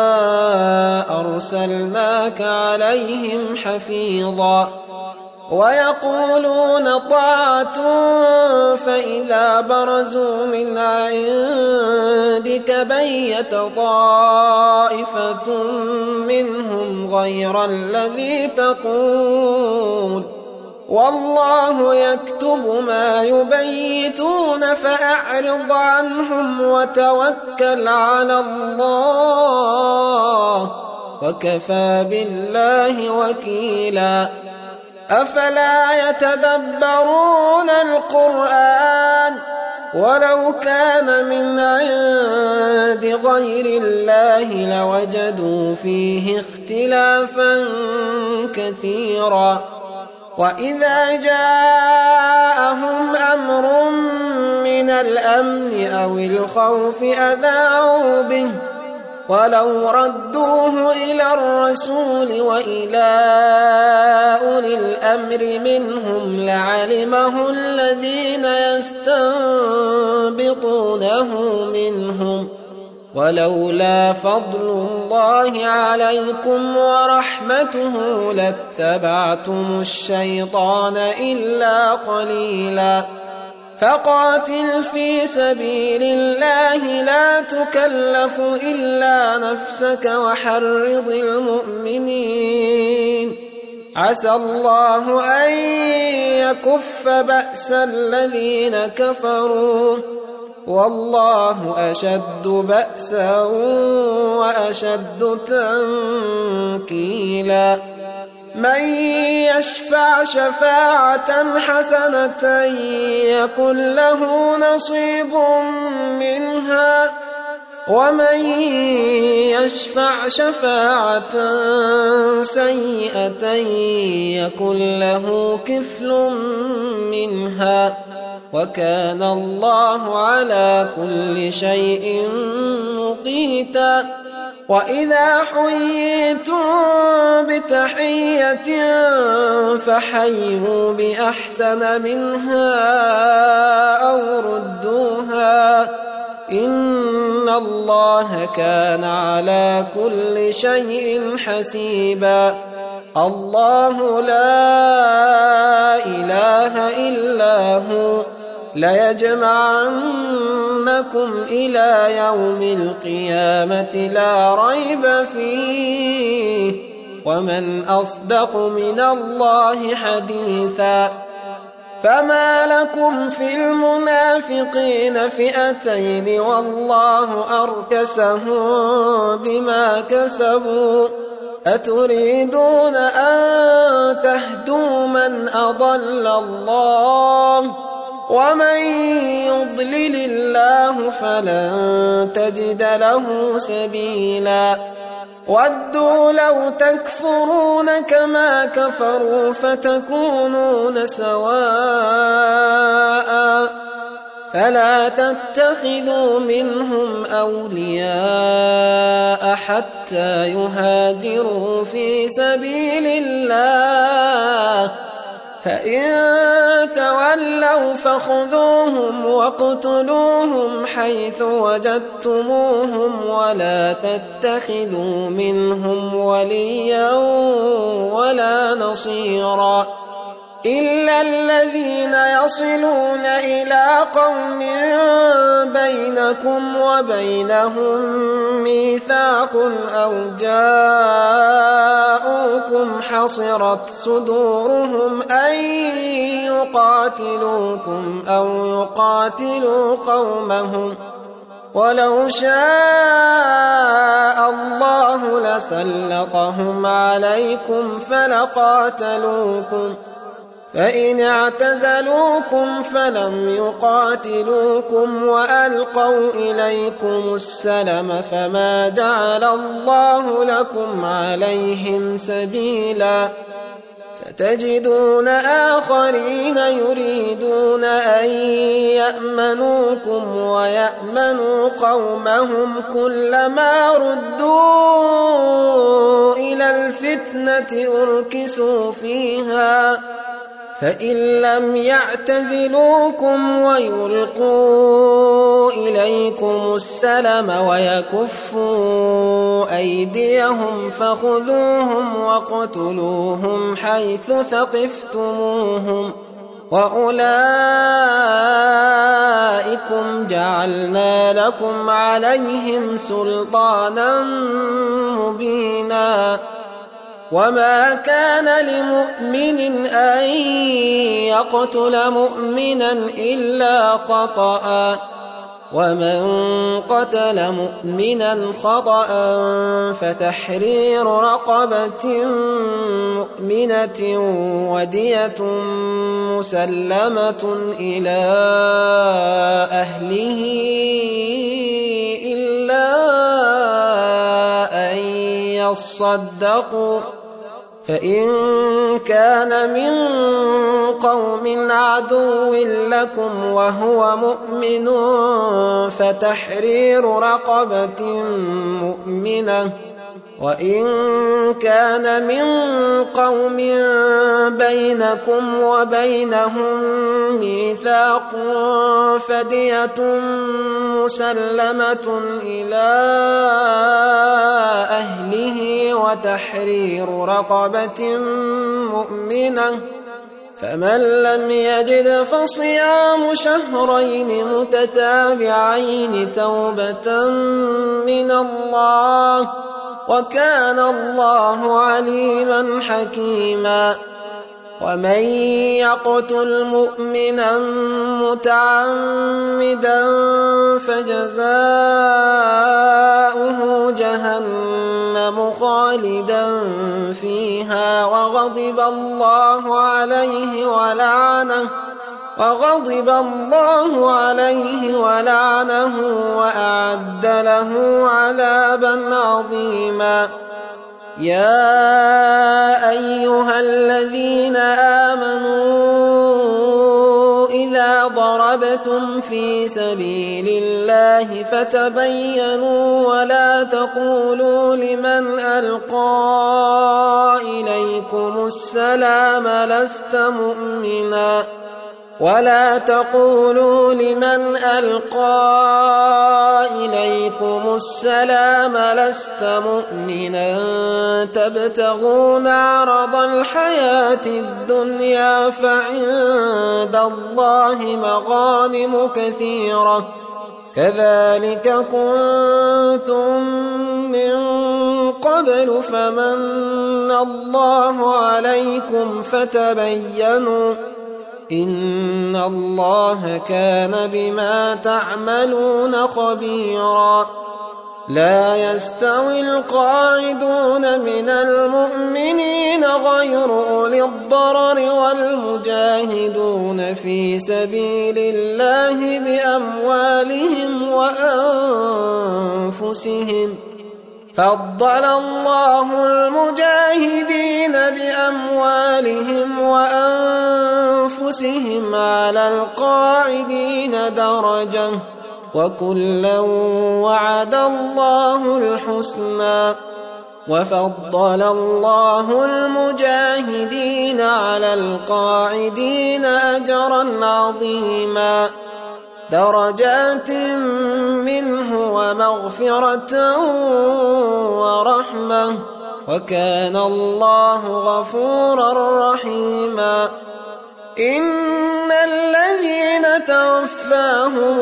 أرسلناك عليهم حفيظا ويقولون طاعة فإذا برزوا من عندك بيت طائفة منهم غير الذي تقول والله يكتب ما يبيتون فأعرض عنهم وتوكل على الله وكفى بالله وكيلا أفلا يتدبرون القرآن ولو كان من عند غير الله لوجدوا فيه اختلافا كثيرا وإذا جاءهم أمر من الأمن أو الخوف أذاعوا به ولو ردوه إلى الرسول وإلى أولي الأمر منهم لعلمه الذين يستنبطونه منهم ولولا فضل الله عليكم ورحمته لاتبعتم الشيطان إلا قليلا فقاتل في سبيل الله لا تكلف إلا نفسك وحرض المؤمنين عسى الله أن يكف بأس الذين كفروا والله أشد بأسا وأشد تنكيلا من يشفع شفاعة حسنة يكن له نصيب منها ومن يشفع شفاعة سيئة يكن له كفل منها وكان الله على كل شيء مقيتا وإذا حييتم بتحية فحيوا بأحسن منها أو ردوها إن الله كان على كل شيء حسيبا الله لا إله إلا هو ليجمعنكم إلى يوم القيامة لا ريب فيه ومن أصدق من الله حديثا فما لكم في المنافقين فئتين والله أركسهم بما كسبوا أتريدون أن تهدوا من أضل الله ومن يضلل الله فلن تجد له سبيلا ودوا لو تكفرون كما كفروا فتكونون سواء فلا تتخذوا منهم أولياء حتى يهاجروا في سبيل الله فإن تولوا فخذوهم واقتلوهم حيث وجدتموهم ولا تتخذوا منهم وليا ولا نصيرا إلا الذين يصلون إلى قوم بينكم وبينهم ميثاق أو جاءوكم حصرت صدورهم أن يقاتلوكم أو يقاتلوا قومهم وَلَوْ شَاءَ اللَّهُ لَسَلَّطَهُمْ عَلَيْكُمْ فَلَقَاتَلُوكُمْ فَإِنِ اعْتَزَلُوكُمْ فَلَمْ يُقَاتِلُوكُمْ وَأَلْقَوْا إِلَيْكُمُ السَّلَمَ فَمَا جَعَلَ اللَّهُ لَكُمْ عَلَيْهِمْ سَبِيلًا سَتَجِدُونَ آخَرِينَ يُرِيدُونَ أَن يَأْمَنُوكُمْ وَيَأْمَنُوا قَوْمَهُمْ كُلَّمَا رُدُّوا إِلَى الْفِتْنَةِ أُرْكِسُوا فِيهَا فَإِن لَّمْ يَعْتَزِلُوكُمْ وَيُلْقُوا إِلَيْكُمُ السَّلَمَ وَيَكُفُّوا أَيْدِيَهُمْ فَخُذُوهُمْ وَاقْتُلُوهُمْ حَيْثُ ثَقِفْتُمُوهُمْ وَأُولَٰئِكُمْ جَعَلْنَا لَكُمْ عَلَيْهِمْ سُلْطَانًا مُّبِينًا وَمَا كَانَ لِمُؤْمِنٍ أَن يَقْتُلَ مُؤْمِنًا إِلَّا خَطَأً وَمَن قَتَلَ مُؤْمِنًا خَطَأً فَتَحْرِيرُ رَقَبَةٍ مُّؤْمِنَةٍ وَدِيَةٌ مُّسَلَّمَةٌ إِلَىٰ أَهْلِهِ إِلَّا أَن يَصَّدَّقُوا فَإِن كَانَ مِن قَوْمٍ عَدُوٍّ لَّكُمْ وَهُوَ مُؤْمِنٌ فَتَحْرِيرُ رَقَبَةٍ مُّؤْمِنَةٍ وَإِن كَانَ مِن قَوْمٍ بَيْنَكُمْ وَبَيْنَهُم مِّيثَاقٌ فَدِيَةٌ مُّسَلَّمَةٌ إِلَىٰ أَهْلِهِ وَتَحْرِيرُ رَقَبَةٍ مُّؤْمِنَةٍ فَمَن لَّمْ يَجِدْ فَصِيَامُ شَهْرَيْنِ مُتَتَابِعَيْنِ تَوْبَةً مِّنَ اللَّهِ وَكَانَ اللَّهُ عَلِيمًا حَكِيمًا وَمَن يَقْتُلْ مُؤْمِنًا مُّتَعَمِّدًا فَجَزَاؤُهُ جَهَنَّمُ خَالِدًا فِيهَا وَغَضِبَ اللَّهُ عليه وَلَعَنَهُ وَأَعَدَّ لَهُ عَذَابًا عَظِيمًا يَا أَيُّهَا الَّذِينَ آمَنُوا إِذَا ضَرَبْتُمْ فِي سَبِيلِ الله فَتَبَيَّنُوا وَلَا تَقُولُوا لِمَنْ أَلْقَىٰ إِلَيْكُمُ السَّلَامَ لَسْتَ مُؤْمِنًا تَبْتَغُونَ عَرَضَ الْحَيَاةِ الدُّنْيَا فَعِندَ اللَّهِ مَغَانِمُ كَثِيرَةٌ كَذَٰلِكَ كُنتُم مِّن قَبْلُ فَمَنَّ اللَّهُ عَلَيْكُمْ فَتَبَيَّنُوا إِنَّ اللَّهَ كَانَ بِمَا تَعْمَلُونَ خَبِيرًا لَا يَسْتَوِي الْقَاعِدُونَ مِنَ الْمُؤْمِنِينَ غَيْرُ أُولِي الضَّرَرِ وَالْمُجَاهِدُونَ فِي سَبِيلِ اللَّهِ بِأَمْوَالِهِمْ وَأَنفُسِهِمْ فَضَّلَ اللَّهُ الْمُجَاهِدِينَ بِأَمْوَالِهِمْ وَأَنفُسِهِمْ عَلَى الْقَاعِدِينَ دَرَجَةً وَكُلًّا وَعَدَ اللَّهُ الْحُسْنَىٰ وَفَضَّلَ اللَّهُ الْمُجَاهِدِينَ عَلَى الْقَاعِدِينَ أَجْرًا عَظِيمًا دَرَجَاتٍ مِّنْهُ وَمَغْفِرَةً وَرَحْمَةً وَكَانَ اللَّهُ غَفُورًا رَّحِيمًا إِنَّ الَّذِينَ تَوَفَّاهُمُ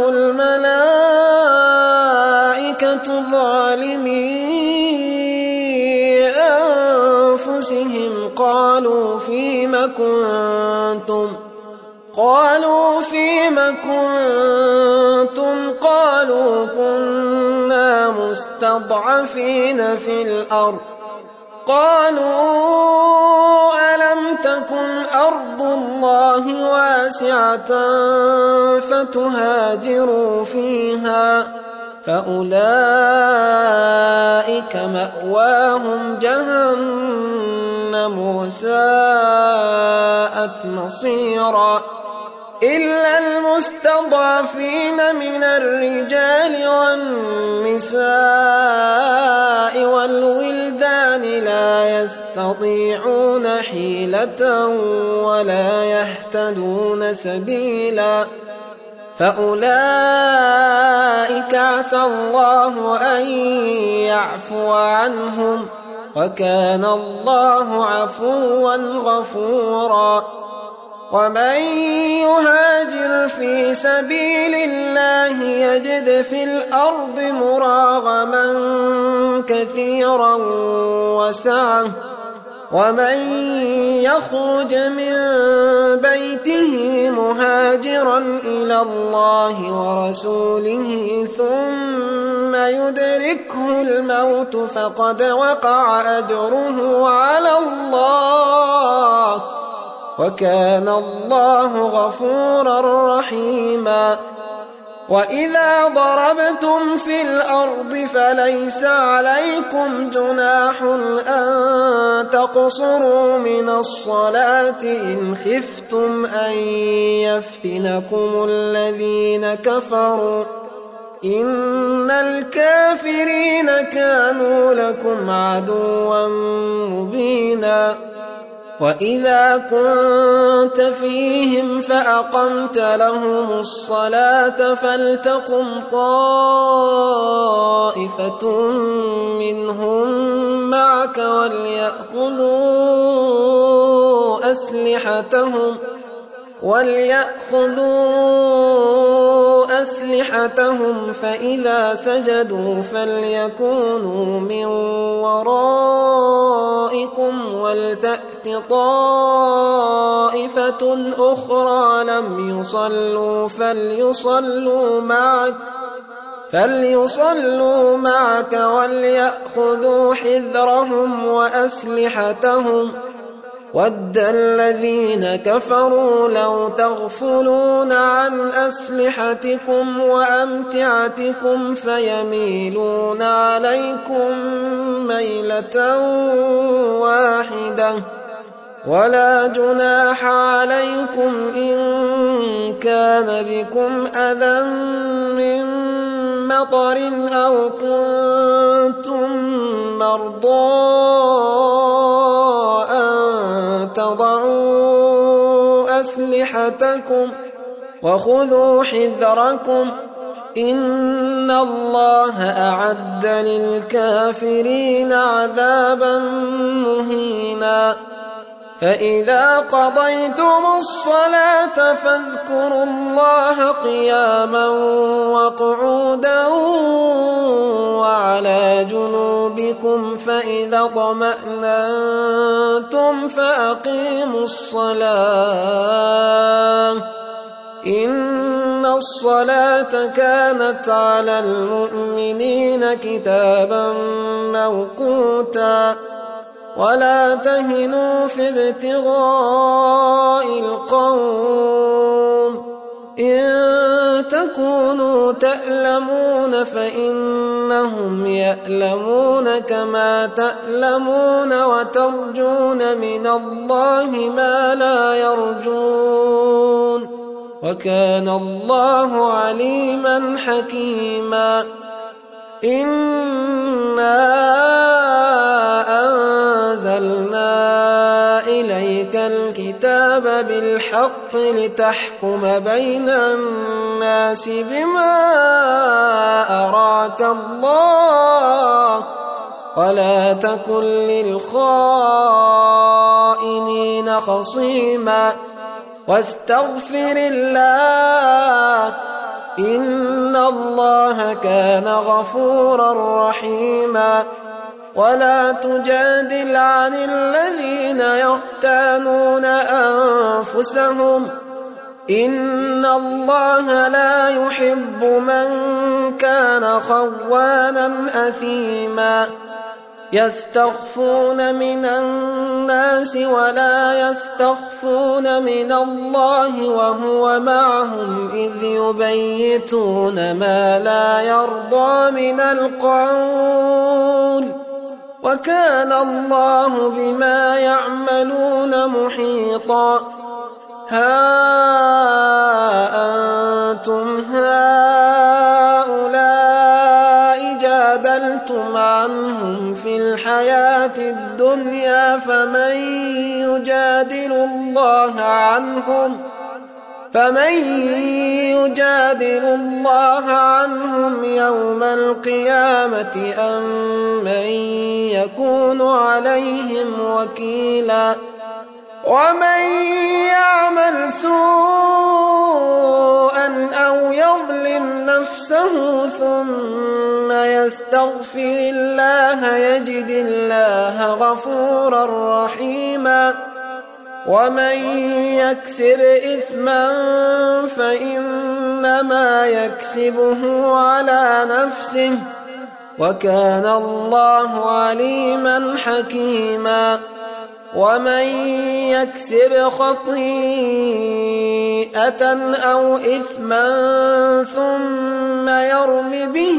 الْمَلَائِكَةُ ظَالِمِي أَنفُسِهِمْ قَالُوا فِيمَ كُنتُمْ قالوا فيم كنتم قالوا كنا مستضعفين في الأرض قالوا ألم تكن أرض الله واسعة فتهاجروا فيها فأولئك مأواهم جهنم وساءت مصيرا إلا المستضعفين من الرجال والنساء والولدان لا يستطيعون حيلة ولا يهتدون سبيلا فأولئك عسى الله أن يعفو عنهم وكان الله عفوا غفورا ومن يهاجر في سبيل الله يجد في الأرض مراغما كثيرا وسعة ومن يخرج من بيته مهاجرا إلى الله ورسوله ثم يدركه الموت فقد وقع أجره على الله وكان الله غفورا رحيما وإذا ضربتم في الأرض فليس عليكم جناح أن تقصروا من الصلاة إن خفتم أن يفتنكم الذين كفروا إن الكافرين كانوا لكم عدوا مبينا وإذا كنت فيهم فأقمت لهم الصلاة فلتقم طائفة منهم معك وليأخذوا أسلحتهم فإذا سجدوا فليكونوا من ورائكم ولتأت طائفة أخرى لم يصلوا فليصلوا معك وليأخذوا حذرهم وأسلحتهم وَدَّ الَّذِينَ كَفَرُوا لَوْ تَغْفُلُونَ عَنْ أَسْلِحَتِكُمْ وَأَمْتِعَتِكُمْ فَيَمِيلُونَ عَلَيْكُمْ مَيْلَةً وَاحِدَةً وَلَا جُنَاحَ عَلَيْكُمْ إِن كَانَ بِكُمْ أَذًى مِّن مَّطَرٍ أَوْ كُنتُم مَّرْضَىٰ تضعوا أسلحتكم وخذوا حذركم إن الله أعد للكافرين عذابا مهينا فإذا قضيتم الصلاة فاذكروا الله قياما وقعودا وعلى جنوبكم فإذا اطمأننتم فأقيموا الصلاة إن الصلاة كانت على المؤمنين كتابا موقوتا ولا تهنوا في ابتغاء القوم إن تكونوا تألمون فإنهم يألمون كما تألمون وترجون من الله ما لا يرجون وكان الله عليما حكيما إنا أنزلنا إليك الكتاب بالحق لتحكم بين الناس بما أراك الله ولا تكن للخائنين خصيما واستغفر الله إن الله كان غفورا رحيما ولا تجادل عن الذين يختانون أنفسهم إِنَّ اللَّهَ لَا يُحِبُّ مَن كَانَ خَوَّانًا أَثِيمًا يَسْتَخْفُونَ مِنَ النَّاسِ وَلَا يَسْتَخْفُونَ مِنَ اللَّهِ وَهُوَ مَعَهُمْ إِذْ يُبَيِّتُونَ مَا لَا يَرْضَىٰ مِنَ الْقَوْلِ وَكَانَ اللَّهُ بِمَا يَعْمَلُونَ مُحِيطًا هَا أَنتُمْ هَٰؤُلَاءِ جَادَلْتُمْ عَنْهُمْ فِي الْحَيَاةِ الدُّنْيَا فَمَن يُجَادِلُ اللَّهَ عَنْهُمْ يَوْمَ الْقِيَامَةِ أَم مَّن يَكُونُ عَلَيْهِمْ وَكِيلًا وَمَن يَعْمَلْ سُوءًا أَوْ يَظْلِمْ نَفْسَهُ ثُمَّ يَسْتَغْفِرِ اللَّهَ يَجِدِ اللَّهَ غَفُورًا رَّحِيمًا وَمَن يَكْسِبْ إِثْمًا فَإِنَّمَا يَكْسِبُهُ عَلَىٰ نَفْسِهِ وَكَانَ اللَّهُ عَلِيمًا حَكِيمًا وَمَن يَكْسِبْ خَطِيئَةً أَوْ إِثْمًا ثُمَّ يَرْمِ بِهِ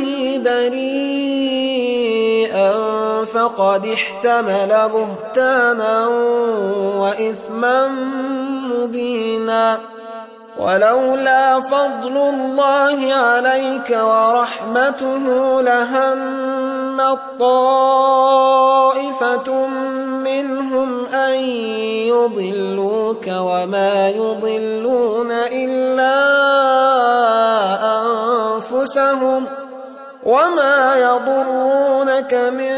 بَرِيئًا فَقَدِ احْتَمَلَ بُهْتَانًا وَإِثْمًا مُّبِينًا وَلَوْلَا فَضْلُ اللَّهِ عَلَيْكَ وَرَحْمَتُهُ لَهَمَّت طَّائِفَةٌ مِّنْهُمْ أَن يُضِلُّوكَ وَمَا يُضِلُّونَ إِلَّا أَنفُسَهُمْ وَمَا يَضُرُّونَكَ مِن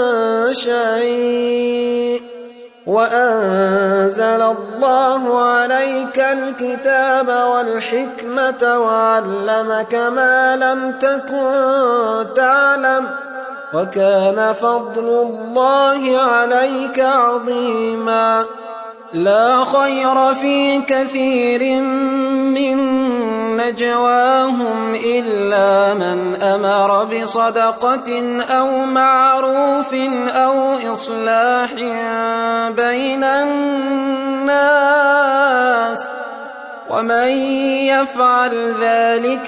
شَيْءٍ وَأَنزَلَ اللَّهُ عَلَيْكَ الْكِتَابَ وَالْحِكْمَةَ وَعَلَّمَكَ مَا لَمْ تَكُن تَعْلَمُ وَكَانَ فَضْلُ اللَّهِ عَلَيْكَ عَظِيمًا لَا خَيْرَ فِي كَثِيرٍ مِّن نَّجْوَاهُمْ إِلَّا مَنْ أَمَرَ بِصَدَقَةٍ أَوْ مَعْرُوفٍ أَوْ إِصْلَاحٍ بَيْنَ النَّاسِ وَمَن يَفْعَلْ ذَلِكَ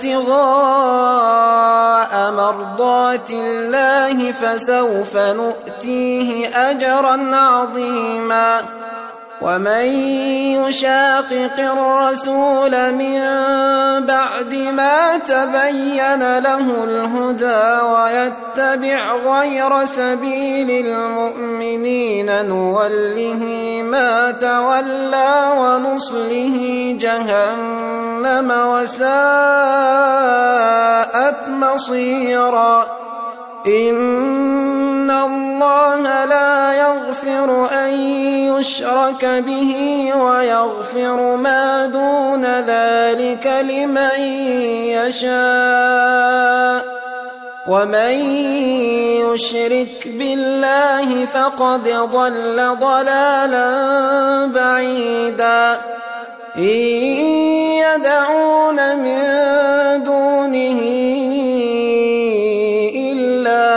ابْتِغَاءَ مَرْضَاتِ اللَّهِ فَسَوْفَ نُؤْتِيهِ أَجْرًا عَظِيمًا وَمَن يُشَاقِقِ الرَّسُولَ مِن بَعْدِ مَا تَبَيَّنَ لَهُ الْهُدَىٰ وَيَتَّبِعْ غَيْرَ سَبِيلِ الْمُؤْمِنِينَ نُوَلِّهِ مَا تَوَلَّىٰ وَنُصْلِهِ جَهَنَّمَ وَسَاءَتْ مَصِيرًا إِنَّ اللَّهَ لَا يَغْفِرُ أَن يُشْرَكَ بِهِ وَيَغْفِرُ مَا دُونَ ذَلِكَ لِمَن يَشَاءُ وَمَن يُشْرِكْ بِاللَّهِ فَقَدْ ضَلَّ ضَلَالًا بَعِيدًا إِن يَدْعُونَ مِن دُونِهِ إِلَّا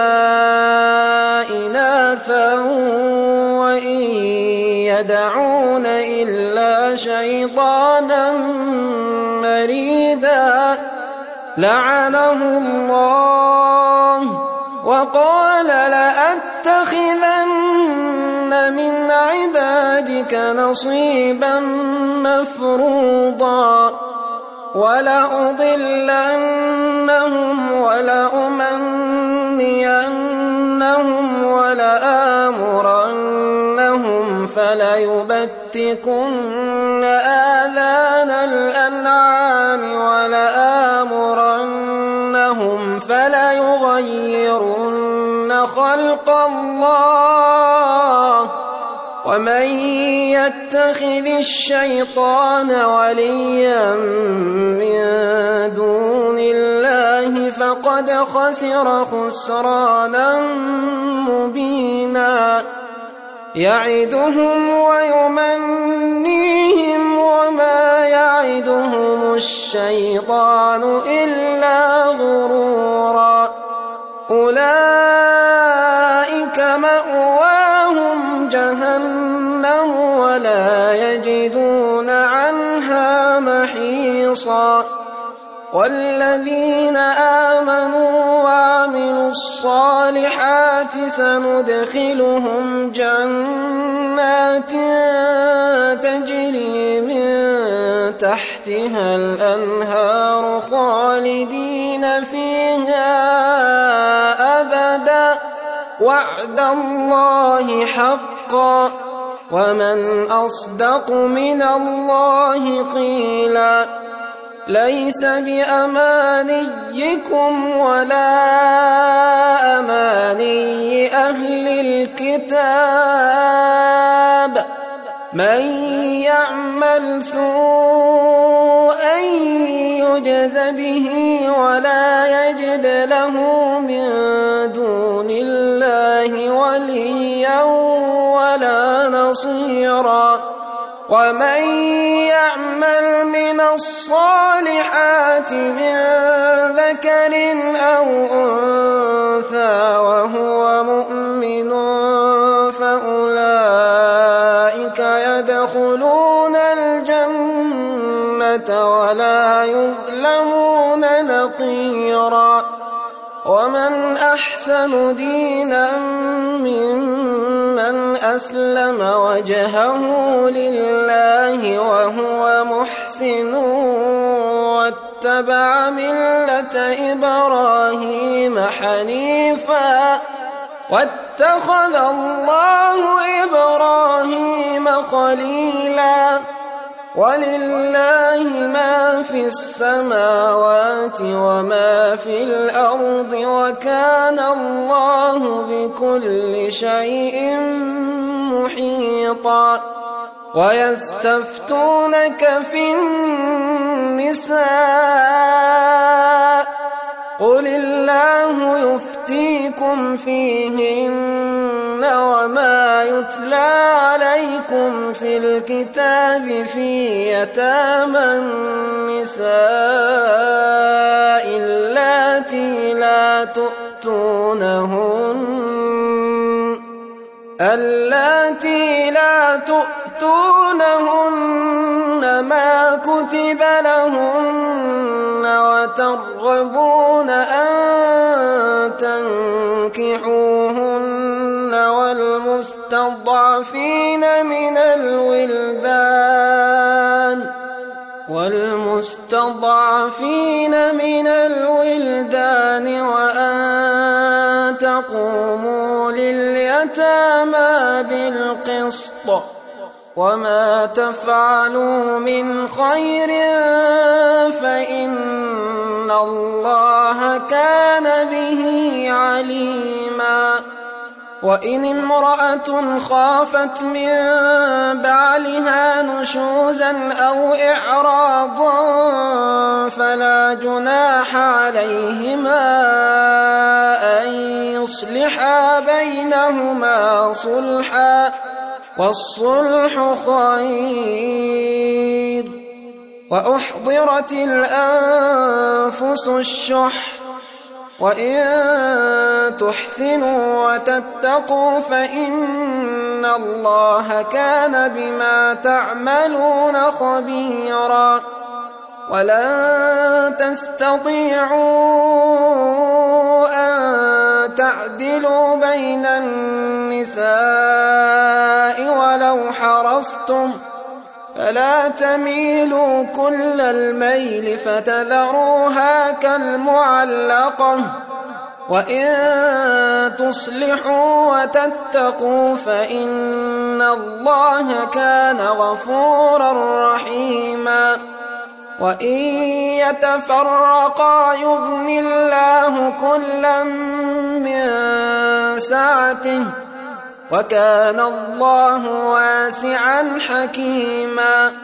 إِنَاثًا وَإِن يَدْعُونَ إِلَّا شَيْطَانًا مَّرِيدًا لَّعَنَهُ اللَّهُ وَقَالَ لَأَتَّخِذَنَّ مِنْ عِبَادِكَ نَصِيبًا مَّفْرُوضًا وَلَأُضِلَّنَّهُمْ وَلَأُمَنِّيَنَّهُمْ وَلَآمُرَنَّهُمْ فَلَيُبَتِّكُنَّ آذَانَ الْأَنْعَامِ وَلَآمُرَنَّهُمْ فَلَيُغَيِّرُنَّ خَلْقَ اللَّهِ وَمَن يَتَّخِذِ الشَّيْطَانَ وَلِيًّا مِّن دُونِ اللَّهِ فَقَدْ خَسِرَ خُسْرَانًا مُّبِينًا يَعِدُهُمْ وَيُمَنِّيهِمْ وَمَا يَعْلَمُ يعدهم الشيطان إلا غرورا أولئك مأواهم جهنم ولا يجدون عنها محيصا والذين آمنوا وعملوا الصالحات سندخلهم جنات تجري من تحتها الأنهار خالدين فيها أبدا وعد الله حقا ومن أصدق من الله قيلا ليس بأمانيكم ولا أماني أهل الكتاب من يعمل سوءا يجز به ولا يجد له من دون الله وليا ولا نصيرا ومن يعمل من الصالحات من ذكر أو أنثى وهو مؤمن فأولئك يدخلون الجنة ولا يظلمون نقيرا ومن أحسن دينا ممن أسلم وجهه لله وهو محسن واتبع ملة إبراهيم حنيفا واتخذ الله إبراهيم خليلا ولله ما في السماوات وما في الأرض وكان الله بكل شيء محيطا ويستفتونك في النساء قل الله يفتيكم فيهن وما يتلى عليكم في الكتاب في يتامى النساء اللاتي لا تؤتونهن ما كتب لهن وترغبون أن تنكحوهن والمستضعفين من الولدان وأن تقوموا لليتامى بالقسط وما تفعلوا من خير فإن الله كان به عليما وإن امرأة خافت من بعلها نشوزا أو إعراضا فلا جناح عليهما أن يصلحا بينهما صلحا والصلح خير وأحضرت الأنفس الشح وإن تحسنوا وتتقوا فإن الله كان بما تعملون خبيرا ولن تستطيعوا أن تعدلوا بين النساء ولو حرصتم فلا تميلوا كل الميل فتذروها كالمعلقة وإن تصلحوا وتتقوا فإن الله كان غفورا رحيما وإن يتفرقا يغن الله كلا من سعته وكان الله واسعا حكيما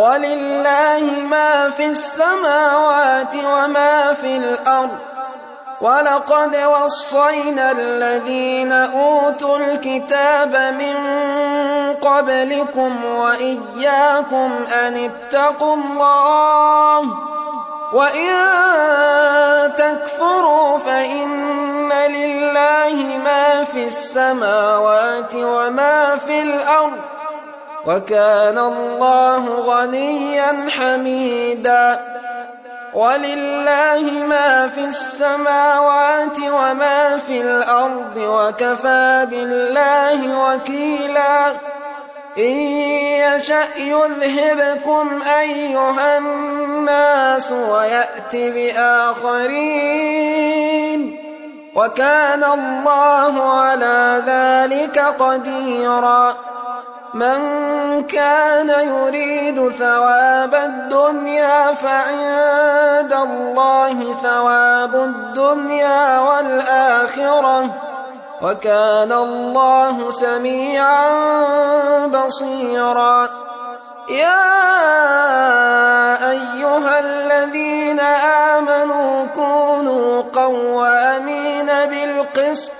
ولله ما في السماوات وما في الأرض وَلَقَدْ وَصَّيْنَا الَّذِينَ أُوتُوا الْكِتَابَ مِن قَبْلِكُمْ وَإِيَّاكُمْ أَنِ اتَّقُوا اللَّهَ ۚ وَإِن تَكْفُرُوا فَإِنَّ لِلَّهِ مَا فِي السَّمَاوَاتِ وَمَا فِي الْأَرْضِ ۚ وَكَانَ اللَّهُ غَنِيًّا حَمِيدًا. وَلِلَّهِ مَا فِي السَّمَاوَاتِ وَمَا فِي الْأَرْضِ ۚ وَكَفَىٰ بِاللَّهِ وَكِيلًا. إِن يَشَأْ يُذْهِبْكُمْ أَيُّهَا النَّاسُ وَيَأْتِ بِآخَرِينَ ۚ وَكَانَ اللَّهُ عَلَىٰ ذَٰلِكَ قَدِيرًا. مَن كَانَ يُرِيدُ ثَوَابَ الدُّنْيَا فَعِندَ اللَّهِ ثَوَابُ الدُّنْيَا وَالْآخِرَةِ ۚ وَكَانَ اللَّهُ سَمِيعًا بَصِيرًا. يَا أَيُّهَا الَّذِينَ آمَنُوا كُونُوا قَوَّامِينَ بِالْقِسْطِ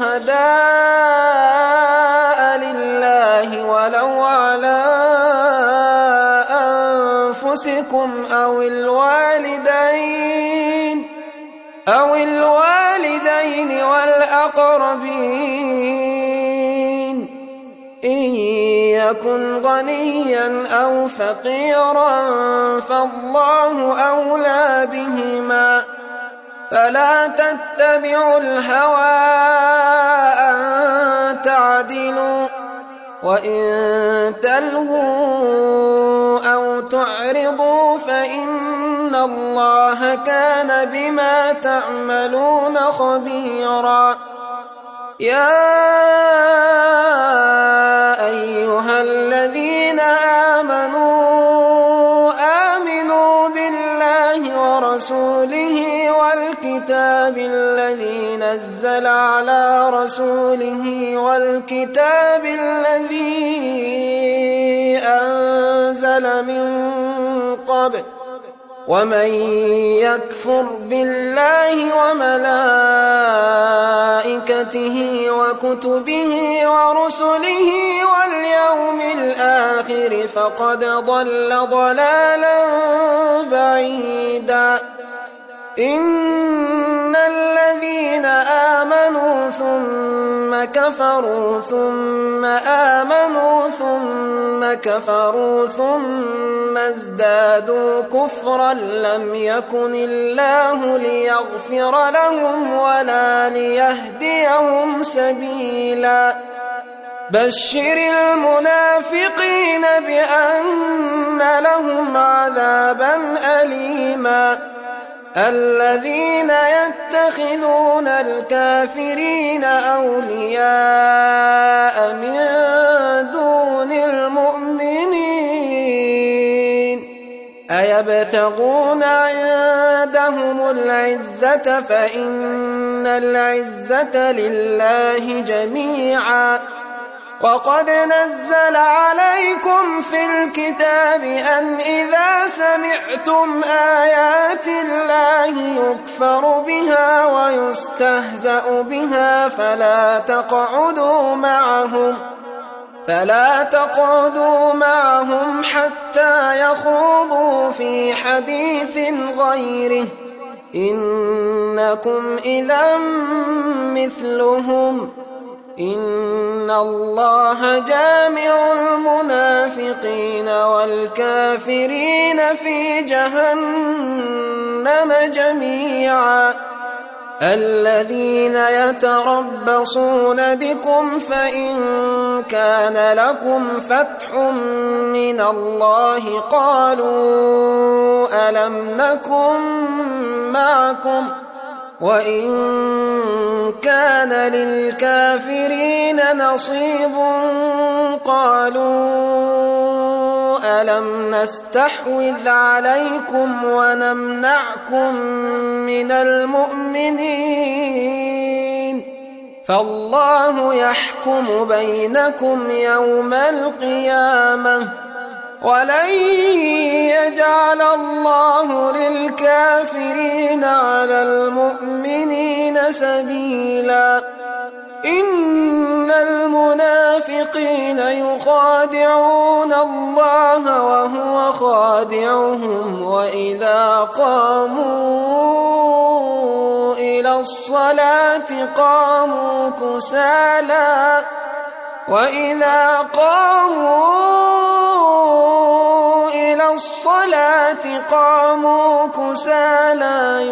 شُهَدَاءَ لِلَّهِ وَلَوْ عَلَىٰ أَنفُسِكُمْ أَوِ الْوَالِدَيْنِ وَالْأَقْرَبِينَ إِن يَكُنْ غَنِيًّا أَوْ فَقِيرًا فَاللَّهُ أَوْلَىٰ بِهِمَا ۖ فَلَا تَتَّبِعُوا الْهَوَىٰ أَن تَعْدِلُوا ۚ وَإِن تَلْوُوا أَوْ تُعْرِضُوا فَإِنَّ اللَّهَ كَانَ بِمَا تَعْمَلُونَ خَبِيرًا. يَا أَيُّهَا الَّذِينَ آمِنُوا بِاللَّهِ وَرَسُولِهِ وَالْكِتَابِ الَّذِي نَزَّلَ عَلَىٰ رَسُولِهِ وَالْكِتَابِ الَّذِي أَنزَلَ مِن قَبْلُ ۚ وَمَن يَكْفُرْ بِاللَّهِ وَمَلَائِكَتِهِ وَكُتُبِهِ وَرُسُلِهِ وَالْيَوْمِ الْآخِرِ فَقَدْ ضَلَّ ضَلَالًا بَعِيدًا. إِنَّ الَّذِينَ آمَنُوا ثُمَّ كَفَرُوا ثُمَّ آمَنُوا ثُمَّ كَفَرُوا ثُمَّ ازْدَادُوا كُفْرًا لَّمْ يَكُنِ اللَّهُ لِيَغْفِرَ لَهُمْ وَلَا لِيَهْدِيَهُمْ سَبِيلًا. بَشِّرِ الْمُنَافِقِينَ بِأَنَّ لَهُمْ عَذَابًا أَلِيمًا. الَّذِينَ يَتَّخِذُونَ الْكَافِرِينَ أَوْلِيَاءَ مِن دُونِ الْمُؤْمِنِينَ أَيَبْتَغُونَ عِندَهُمُ الْعِزَّةَ فَإِنَّ الْعِزَّةَ لِلَّهِ جَمِيعًا. وَقَدْ نَزَّلَ عَلَيْكُمْ فِي الْكِتَابِ أَنْ إِذَا سَمِعْتُمْ آيَاتِ اللَّهِ يُكْفَرُ بِهَا وَيُسْتَهْزَأُ بِهَا فَلَا تَقْعُدُوا مَعَهُمْ حَتَّىٰ يَخُوضُوا فِي حَدِيثٍ غَيْرِهِ ۚ إِنَّكُمْ إِذًا مِّثْلُهُمْ ۗ إِنَّ اللَّهَ جَامِعُ الْمُنَافِقِينَ وَالْكَافِرِينَ فِي جَهَنَّمَ جَمِيعًا. الَّذِينَ يَتَرَبَّصُونَ بِكُمْ فَإِن كَانَ لَكُمْ فَتْحٌ مِّنَ اللَّهِ قَالُوا أَلَمْ نَكُن مَّعَكُمْ ۖ وَإِن كَانَ لِلْكَافِرِينَ نَصِيبٌ قَالُوا أَلَمْ نَسْتَحْوِذْ عَلَيْكُمْ وَنَمْنَعْكُم مِّنَ الْمُؤْمِنِينَ فَاللَّهُ يَحْكُمُ بَيْنَكُمْ يَوْمَ الْقِيَامَةِ ۚ ولن يجعل الله للكافرين على المؤمنين سبيلا إن المنافقين يخادعون الله وهو خادعهم وإذا قاموا إلى الصلاة قاموا كسالى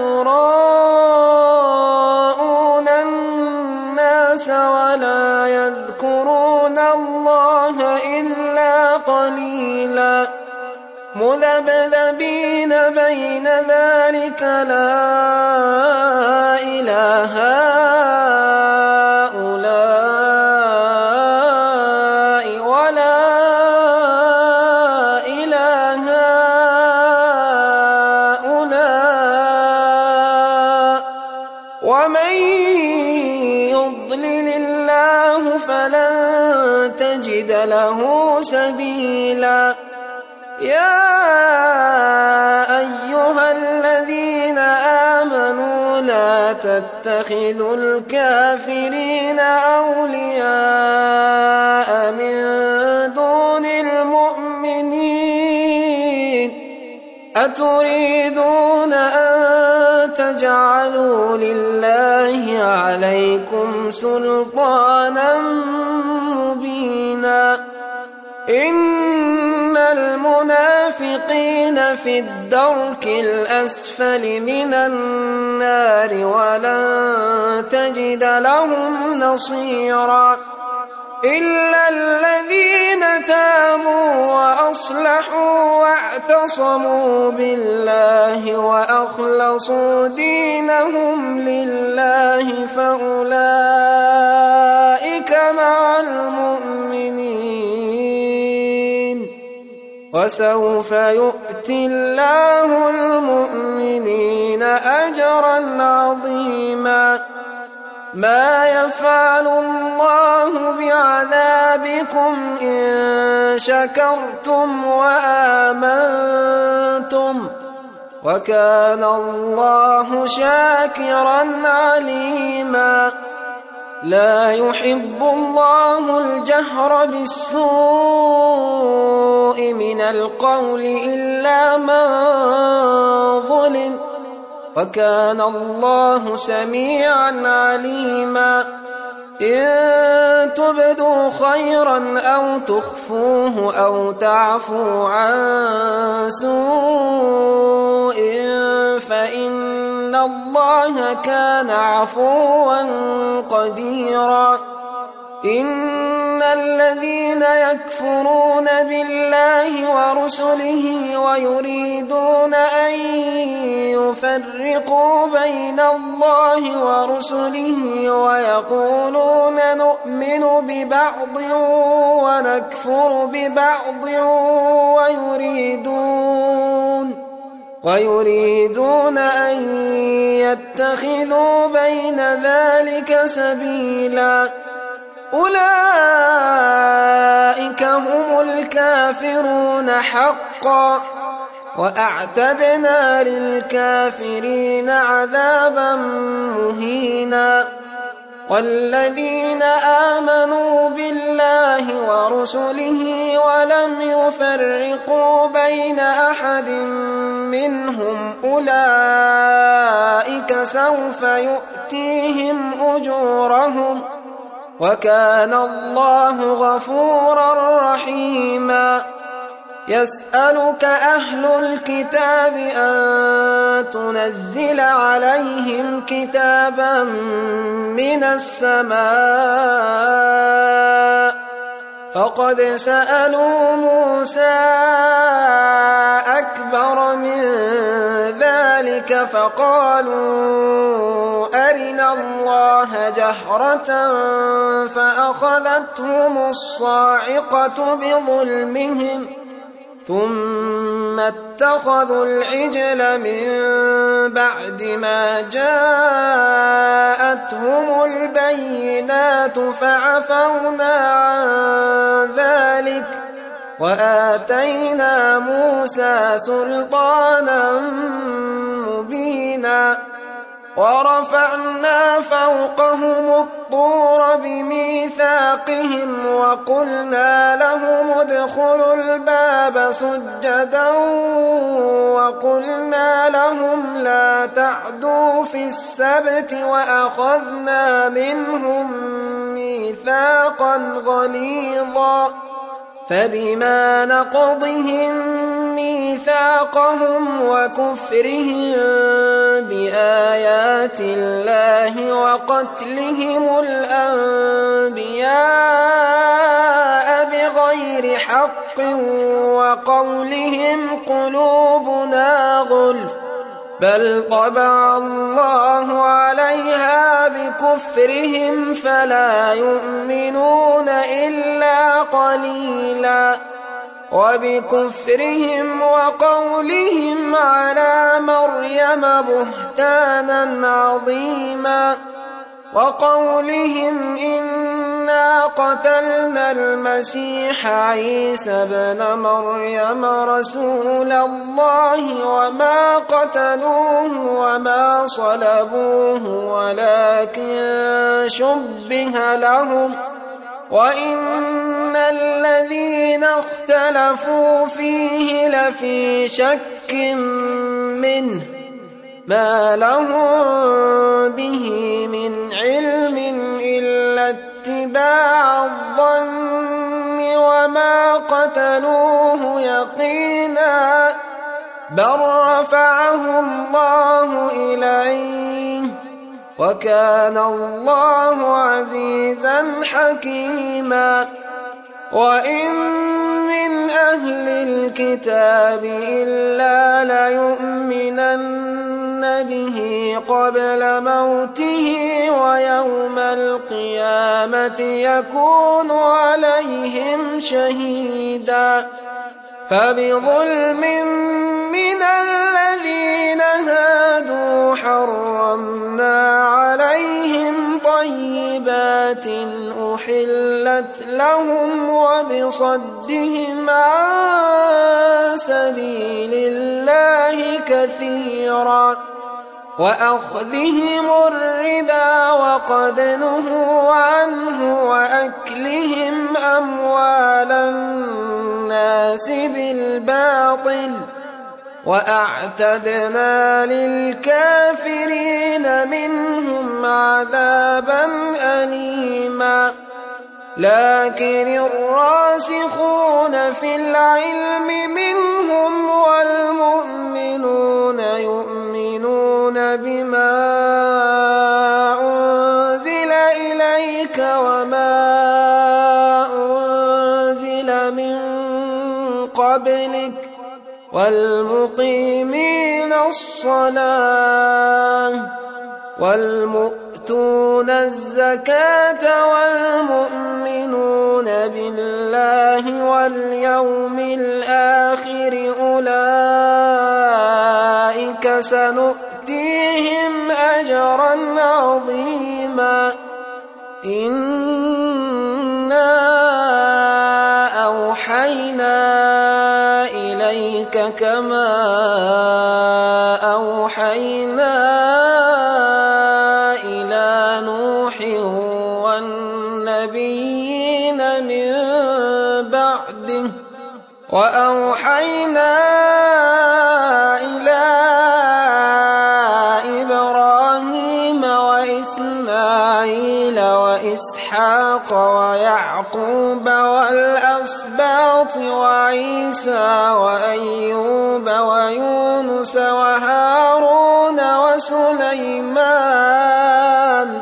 يراءون الناس ولا يذكرون الله إلا قليلا مذبذبين بين ذلك لا إله هؤلاء ولا إله هؤلاء ومن يضلل الله فلن تجد له سبيلا يا أيها الذين آمنوا لا تتخذوا الكافرين أولياء من دون المؤمنين أتريدون أن تجعلوا لله عليكم سلطانا مبينا إن المنافقين في الدرك الأسفل من النار ولن تجد لهم نصيرا إلا الذين تابوا وأصلحوا واعتصموا بالله وأخلصوا دينهم لله فأولئك مع المؤمنين وسوف يؤتي الله المؤمنين أجرا عظيما ما يفعل الله بعذابكم إن شكرتم وآمنتم وكان الله شاكرا عليما لا يحب الله الجهر بالسوء من القول إلا من ظلم وكان الله سميعا عليما إن تبدوا خيرا أو تخفوه أو تعفوا عن سوء فإن الله كان عفوا قديرا إن الذين يكفرون بالله ورسله ويريدون أن يفرقوا بين الله ورسله ويقولون نؤمن ببعض ونكفر ببعض ويريدون أن يتخذوا بين ذلك سبيلا أولئك هم الكافرون حقا وأعتدنا للكافرين عذابا مهينا والذين آمنوا بالله ورسله ولم يفرقوا بين أحد منهم أولئك سوف يؤتيهم أجورهم وكان الله غفورا رحيما يسألك أهل الكتاب أن تنزل عليهم كتابا من السماء فقد سألوا موسى أكبر من ذلك فقالوا أرنا الله جهرة فأخذتهم الصاعقة بظلمهم ثم اتخذوا العجل من بعد ما جاءتهم البينات فعفونا عن ذلك وآتينا موسى سلطانا مبينا ورفعنا فوقهم الطور بميثاقهم وقلنا لهم ادخلوا الباب سجدا وقلنا لهم لا تعدوا في السبت وأخذنا منهم ميثاقا غليظا فبما نقضهم ميثاقهم وكفرهم بآيات الله وقتلهم الأنبياء بغير حق وقولهم قلوبنا غلف بل طبع الله عليها بكفرهم فلا يؤمنون إلا قليلا وبكفرهم وقولهم على مريم بهتانا عظيما وقولهم إنا قتلنا المسيح عيسى ابن مريم رسول الله وما قتلوه وما صلبوه ولكن شبه لهم وإن الذين اختلفوا فيه لفي شك منه ما لهم به من علم إلا اتباع الظن وما قتلوه يقينا بل رفعه الله إليه وكان الله عزيزا حكيما وإن من أهل الكتاب إلا ليؤمنن به قبل موته ويوم القيامة يكون عليهم شهيدا فبظلم من الذين هادوا حرمنا عليهم طيبات أحلت لهم وبصدهم عن سبيل الله كثيرا وأخذهم الربا وقد نهوا عنه وأكلهم أموال الناس بالباطل وأعتدنا للكافرين منهم عذابا أليما لكن الراسخون في العلم منهم والمؤمنون يؤمنون بما أنزل إليك وما أنزل من قبلك والمقيمين الصلاة والمؤتون الزكاة والمؤمنون بالله واليوم الآخر أولئك سنؤتيهم أجرا عظيما إنا أوحينا إليك كما أوحينا إلى نوح والنبيين من بعده وأوحينا إلى إبراهيم وإسماعيل وإسحاق ويعقوب والأسباط وعيسى وأيوب ويونس وهارون وسليمان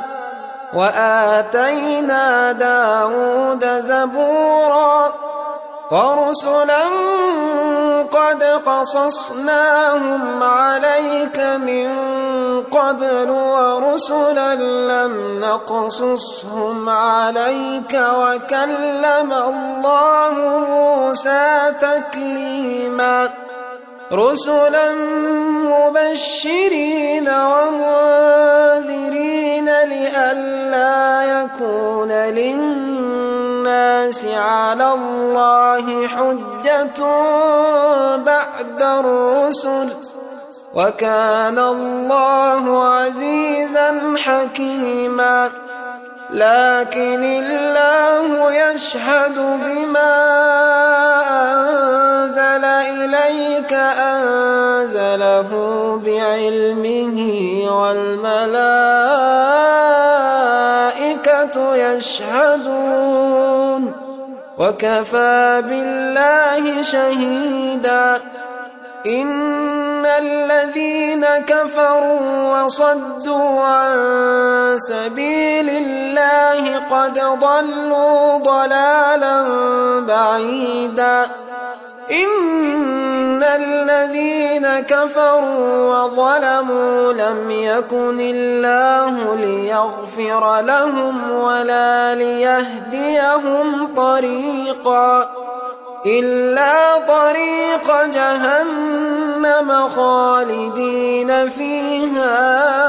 وآتينا داود زبورا ورسلا قد قصصناهم عليك من قبل ورسلا لم نقصصهم عليك وكلم الله موسى تكليما رسلا مبشرين ومنذرين لئلا يكون للناس الناس على الله حجة بعد الرسل وكان الله عزيزا حكيما لكن الله يشهد بما أنزل إليك أنزله بعلمه والملائكة يشهدون وكفى بالله شهيدا إن الذين كفروا وصدوا عن سبيل الله قد ضلوا ضلالا بعيدا إن الذين كفروا وظلموا لم يكن الله ليغفر لهم ولا ليهديهم طريقا إلا طريق جهنم خالدين فيها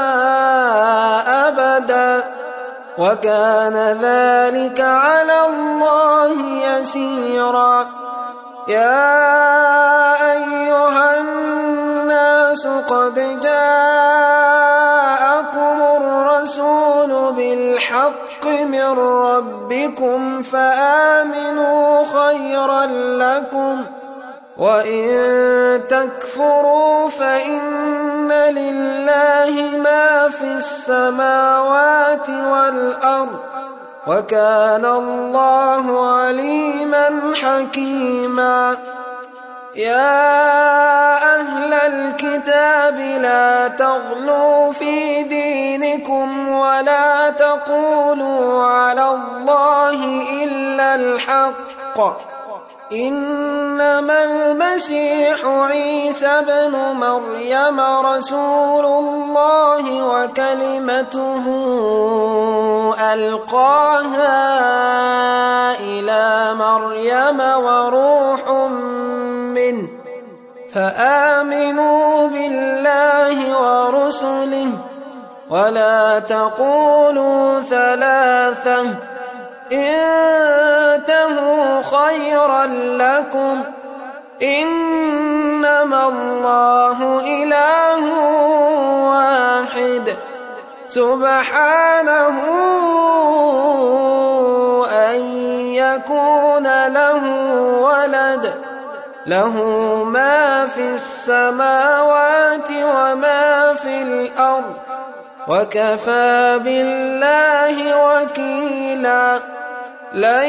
أبدا وكان ذلك على الله يسيرا يا أيها الناس قد جاءكم الرسول بالحق من ربكم فآمنوا خيرا لكم وإن تكفروا فإن لله ما في السماوات والأرض وكان الله عليما حكيما يا أهل الكتاب لا تغلوا في دينكم ولا تقولوا على الله إلا الحق إنما المسيح عيسى بن مريم رسول الله وكلمته ألقاها إلى مريم وروح منه فآمنوا بالله ورسله ولا تقولوا ثلاثة انتهوا خيرا لكم إنما الله إله واحد سبحانه أن يكون له ولد له ما في السماوات وما في الأرض وكفى بالله وكيلا لن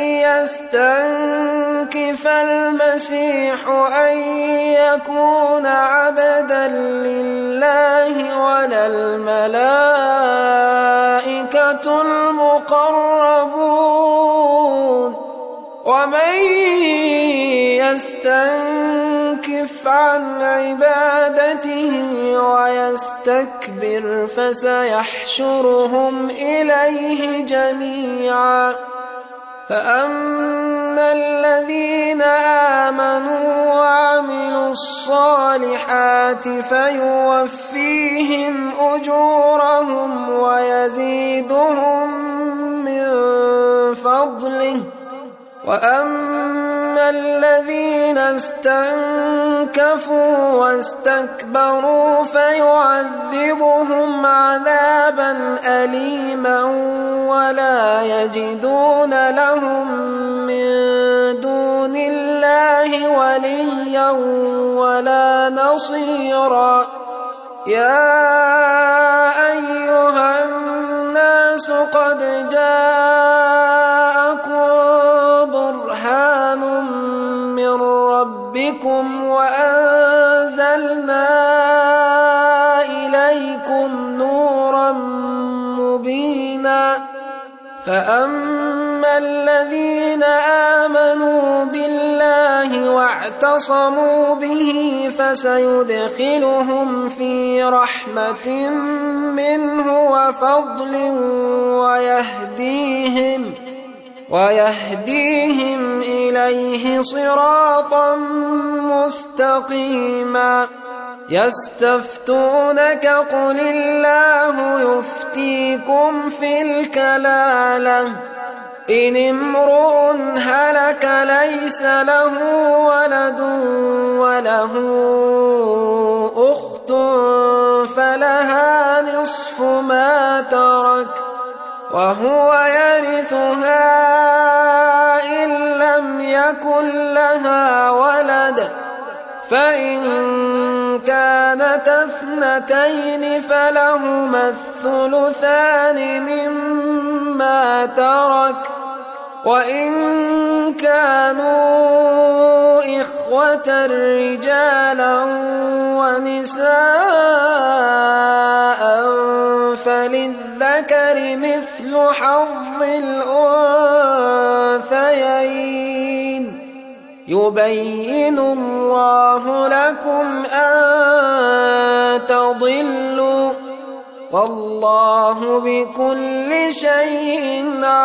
يستنكف المسيح أن يكون عبدا لله ولا الملائكة المقربون ومن يستنكف عن عبادته ويستكبر فسيحشرهم إليه جميعا فأما الذين آمنوا وعملوا الصالحات فيوفيهم أجورهم ويزيدهم من فضله وأما الذين استنكفوا واستكبروا فيعذبهم عذابا أليما ولا يجدون لهم من دون الله وليا ولا نصيرا يا أيها الناس قد جاءكم برهان من ربكم وأنزلنا إليكم نورا مبينا فأما الذين آمنوا بالله واعتصموا به فسيدخلهم في رحمة منه وفضل ويهديهم إليه صراطا مستقيما يستفتونك قل الله يفتيكم في الكلالة إن امرؤ هلك ليس له ولد وله أخت فلها نصف ما ترك وهو يرثها إن لم يكن لها ولد فإن كانت اثنتين فلهما الثلثان مما ترك وإن كانوا إخوة رجالا ونساء فللذكر مثل حظ الأنثيين يبين الله لكم أن تضلوا والله بكل شيء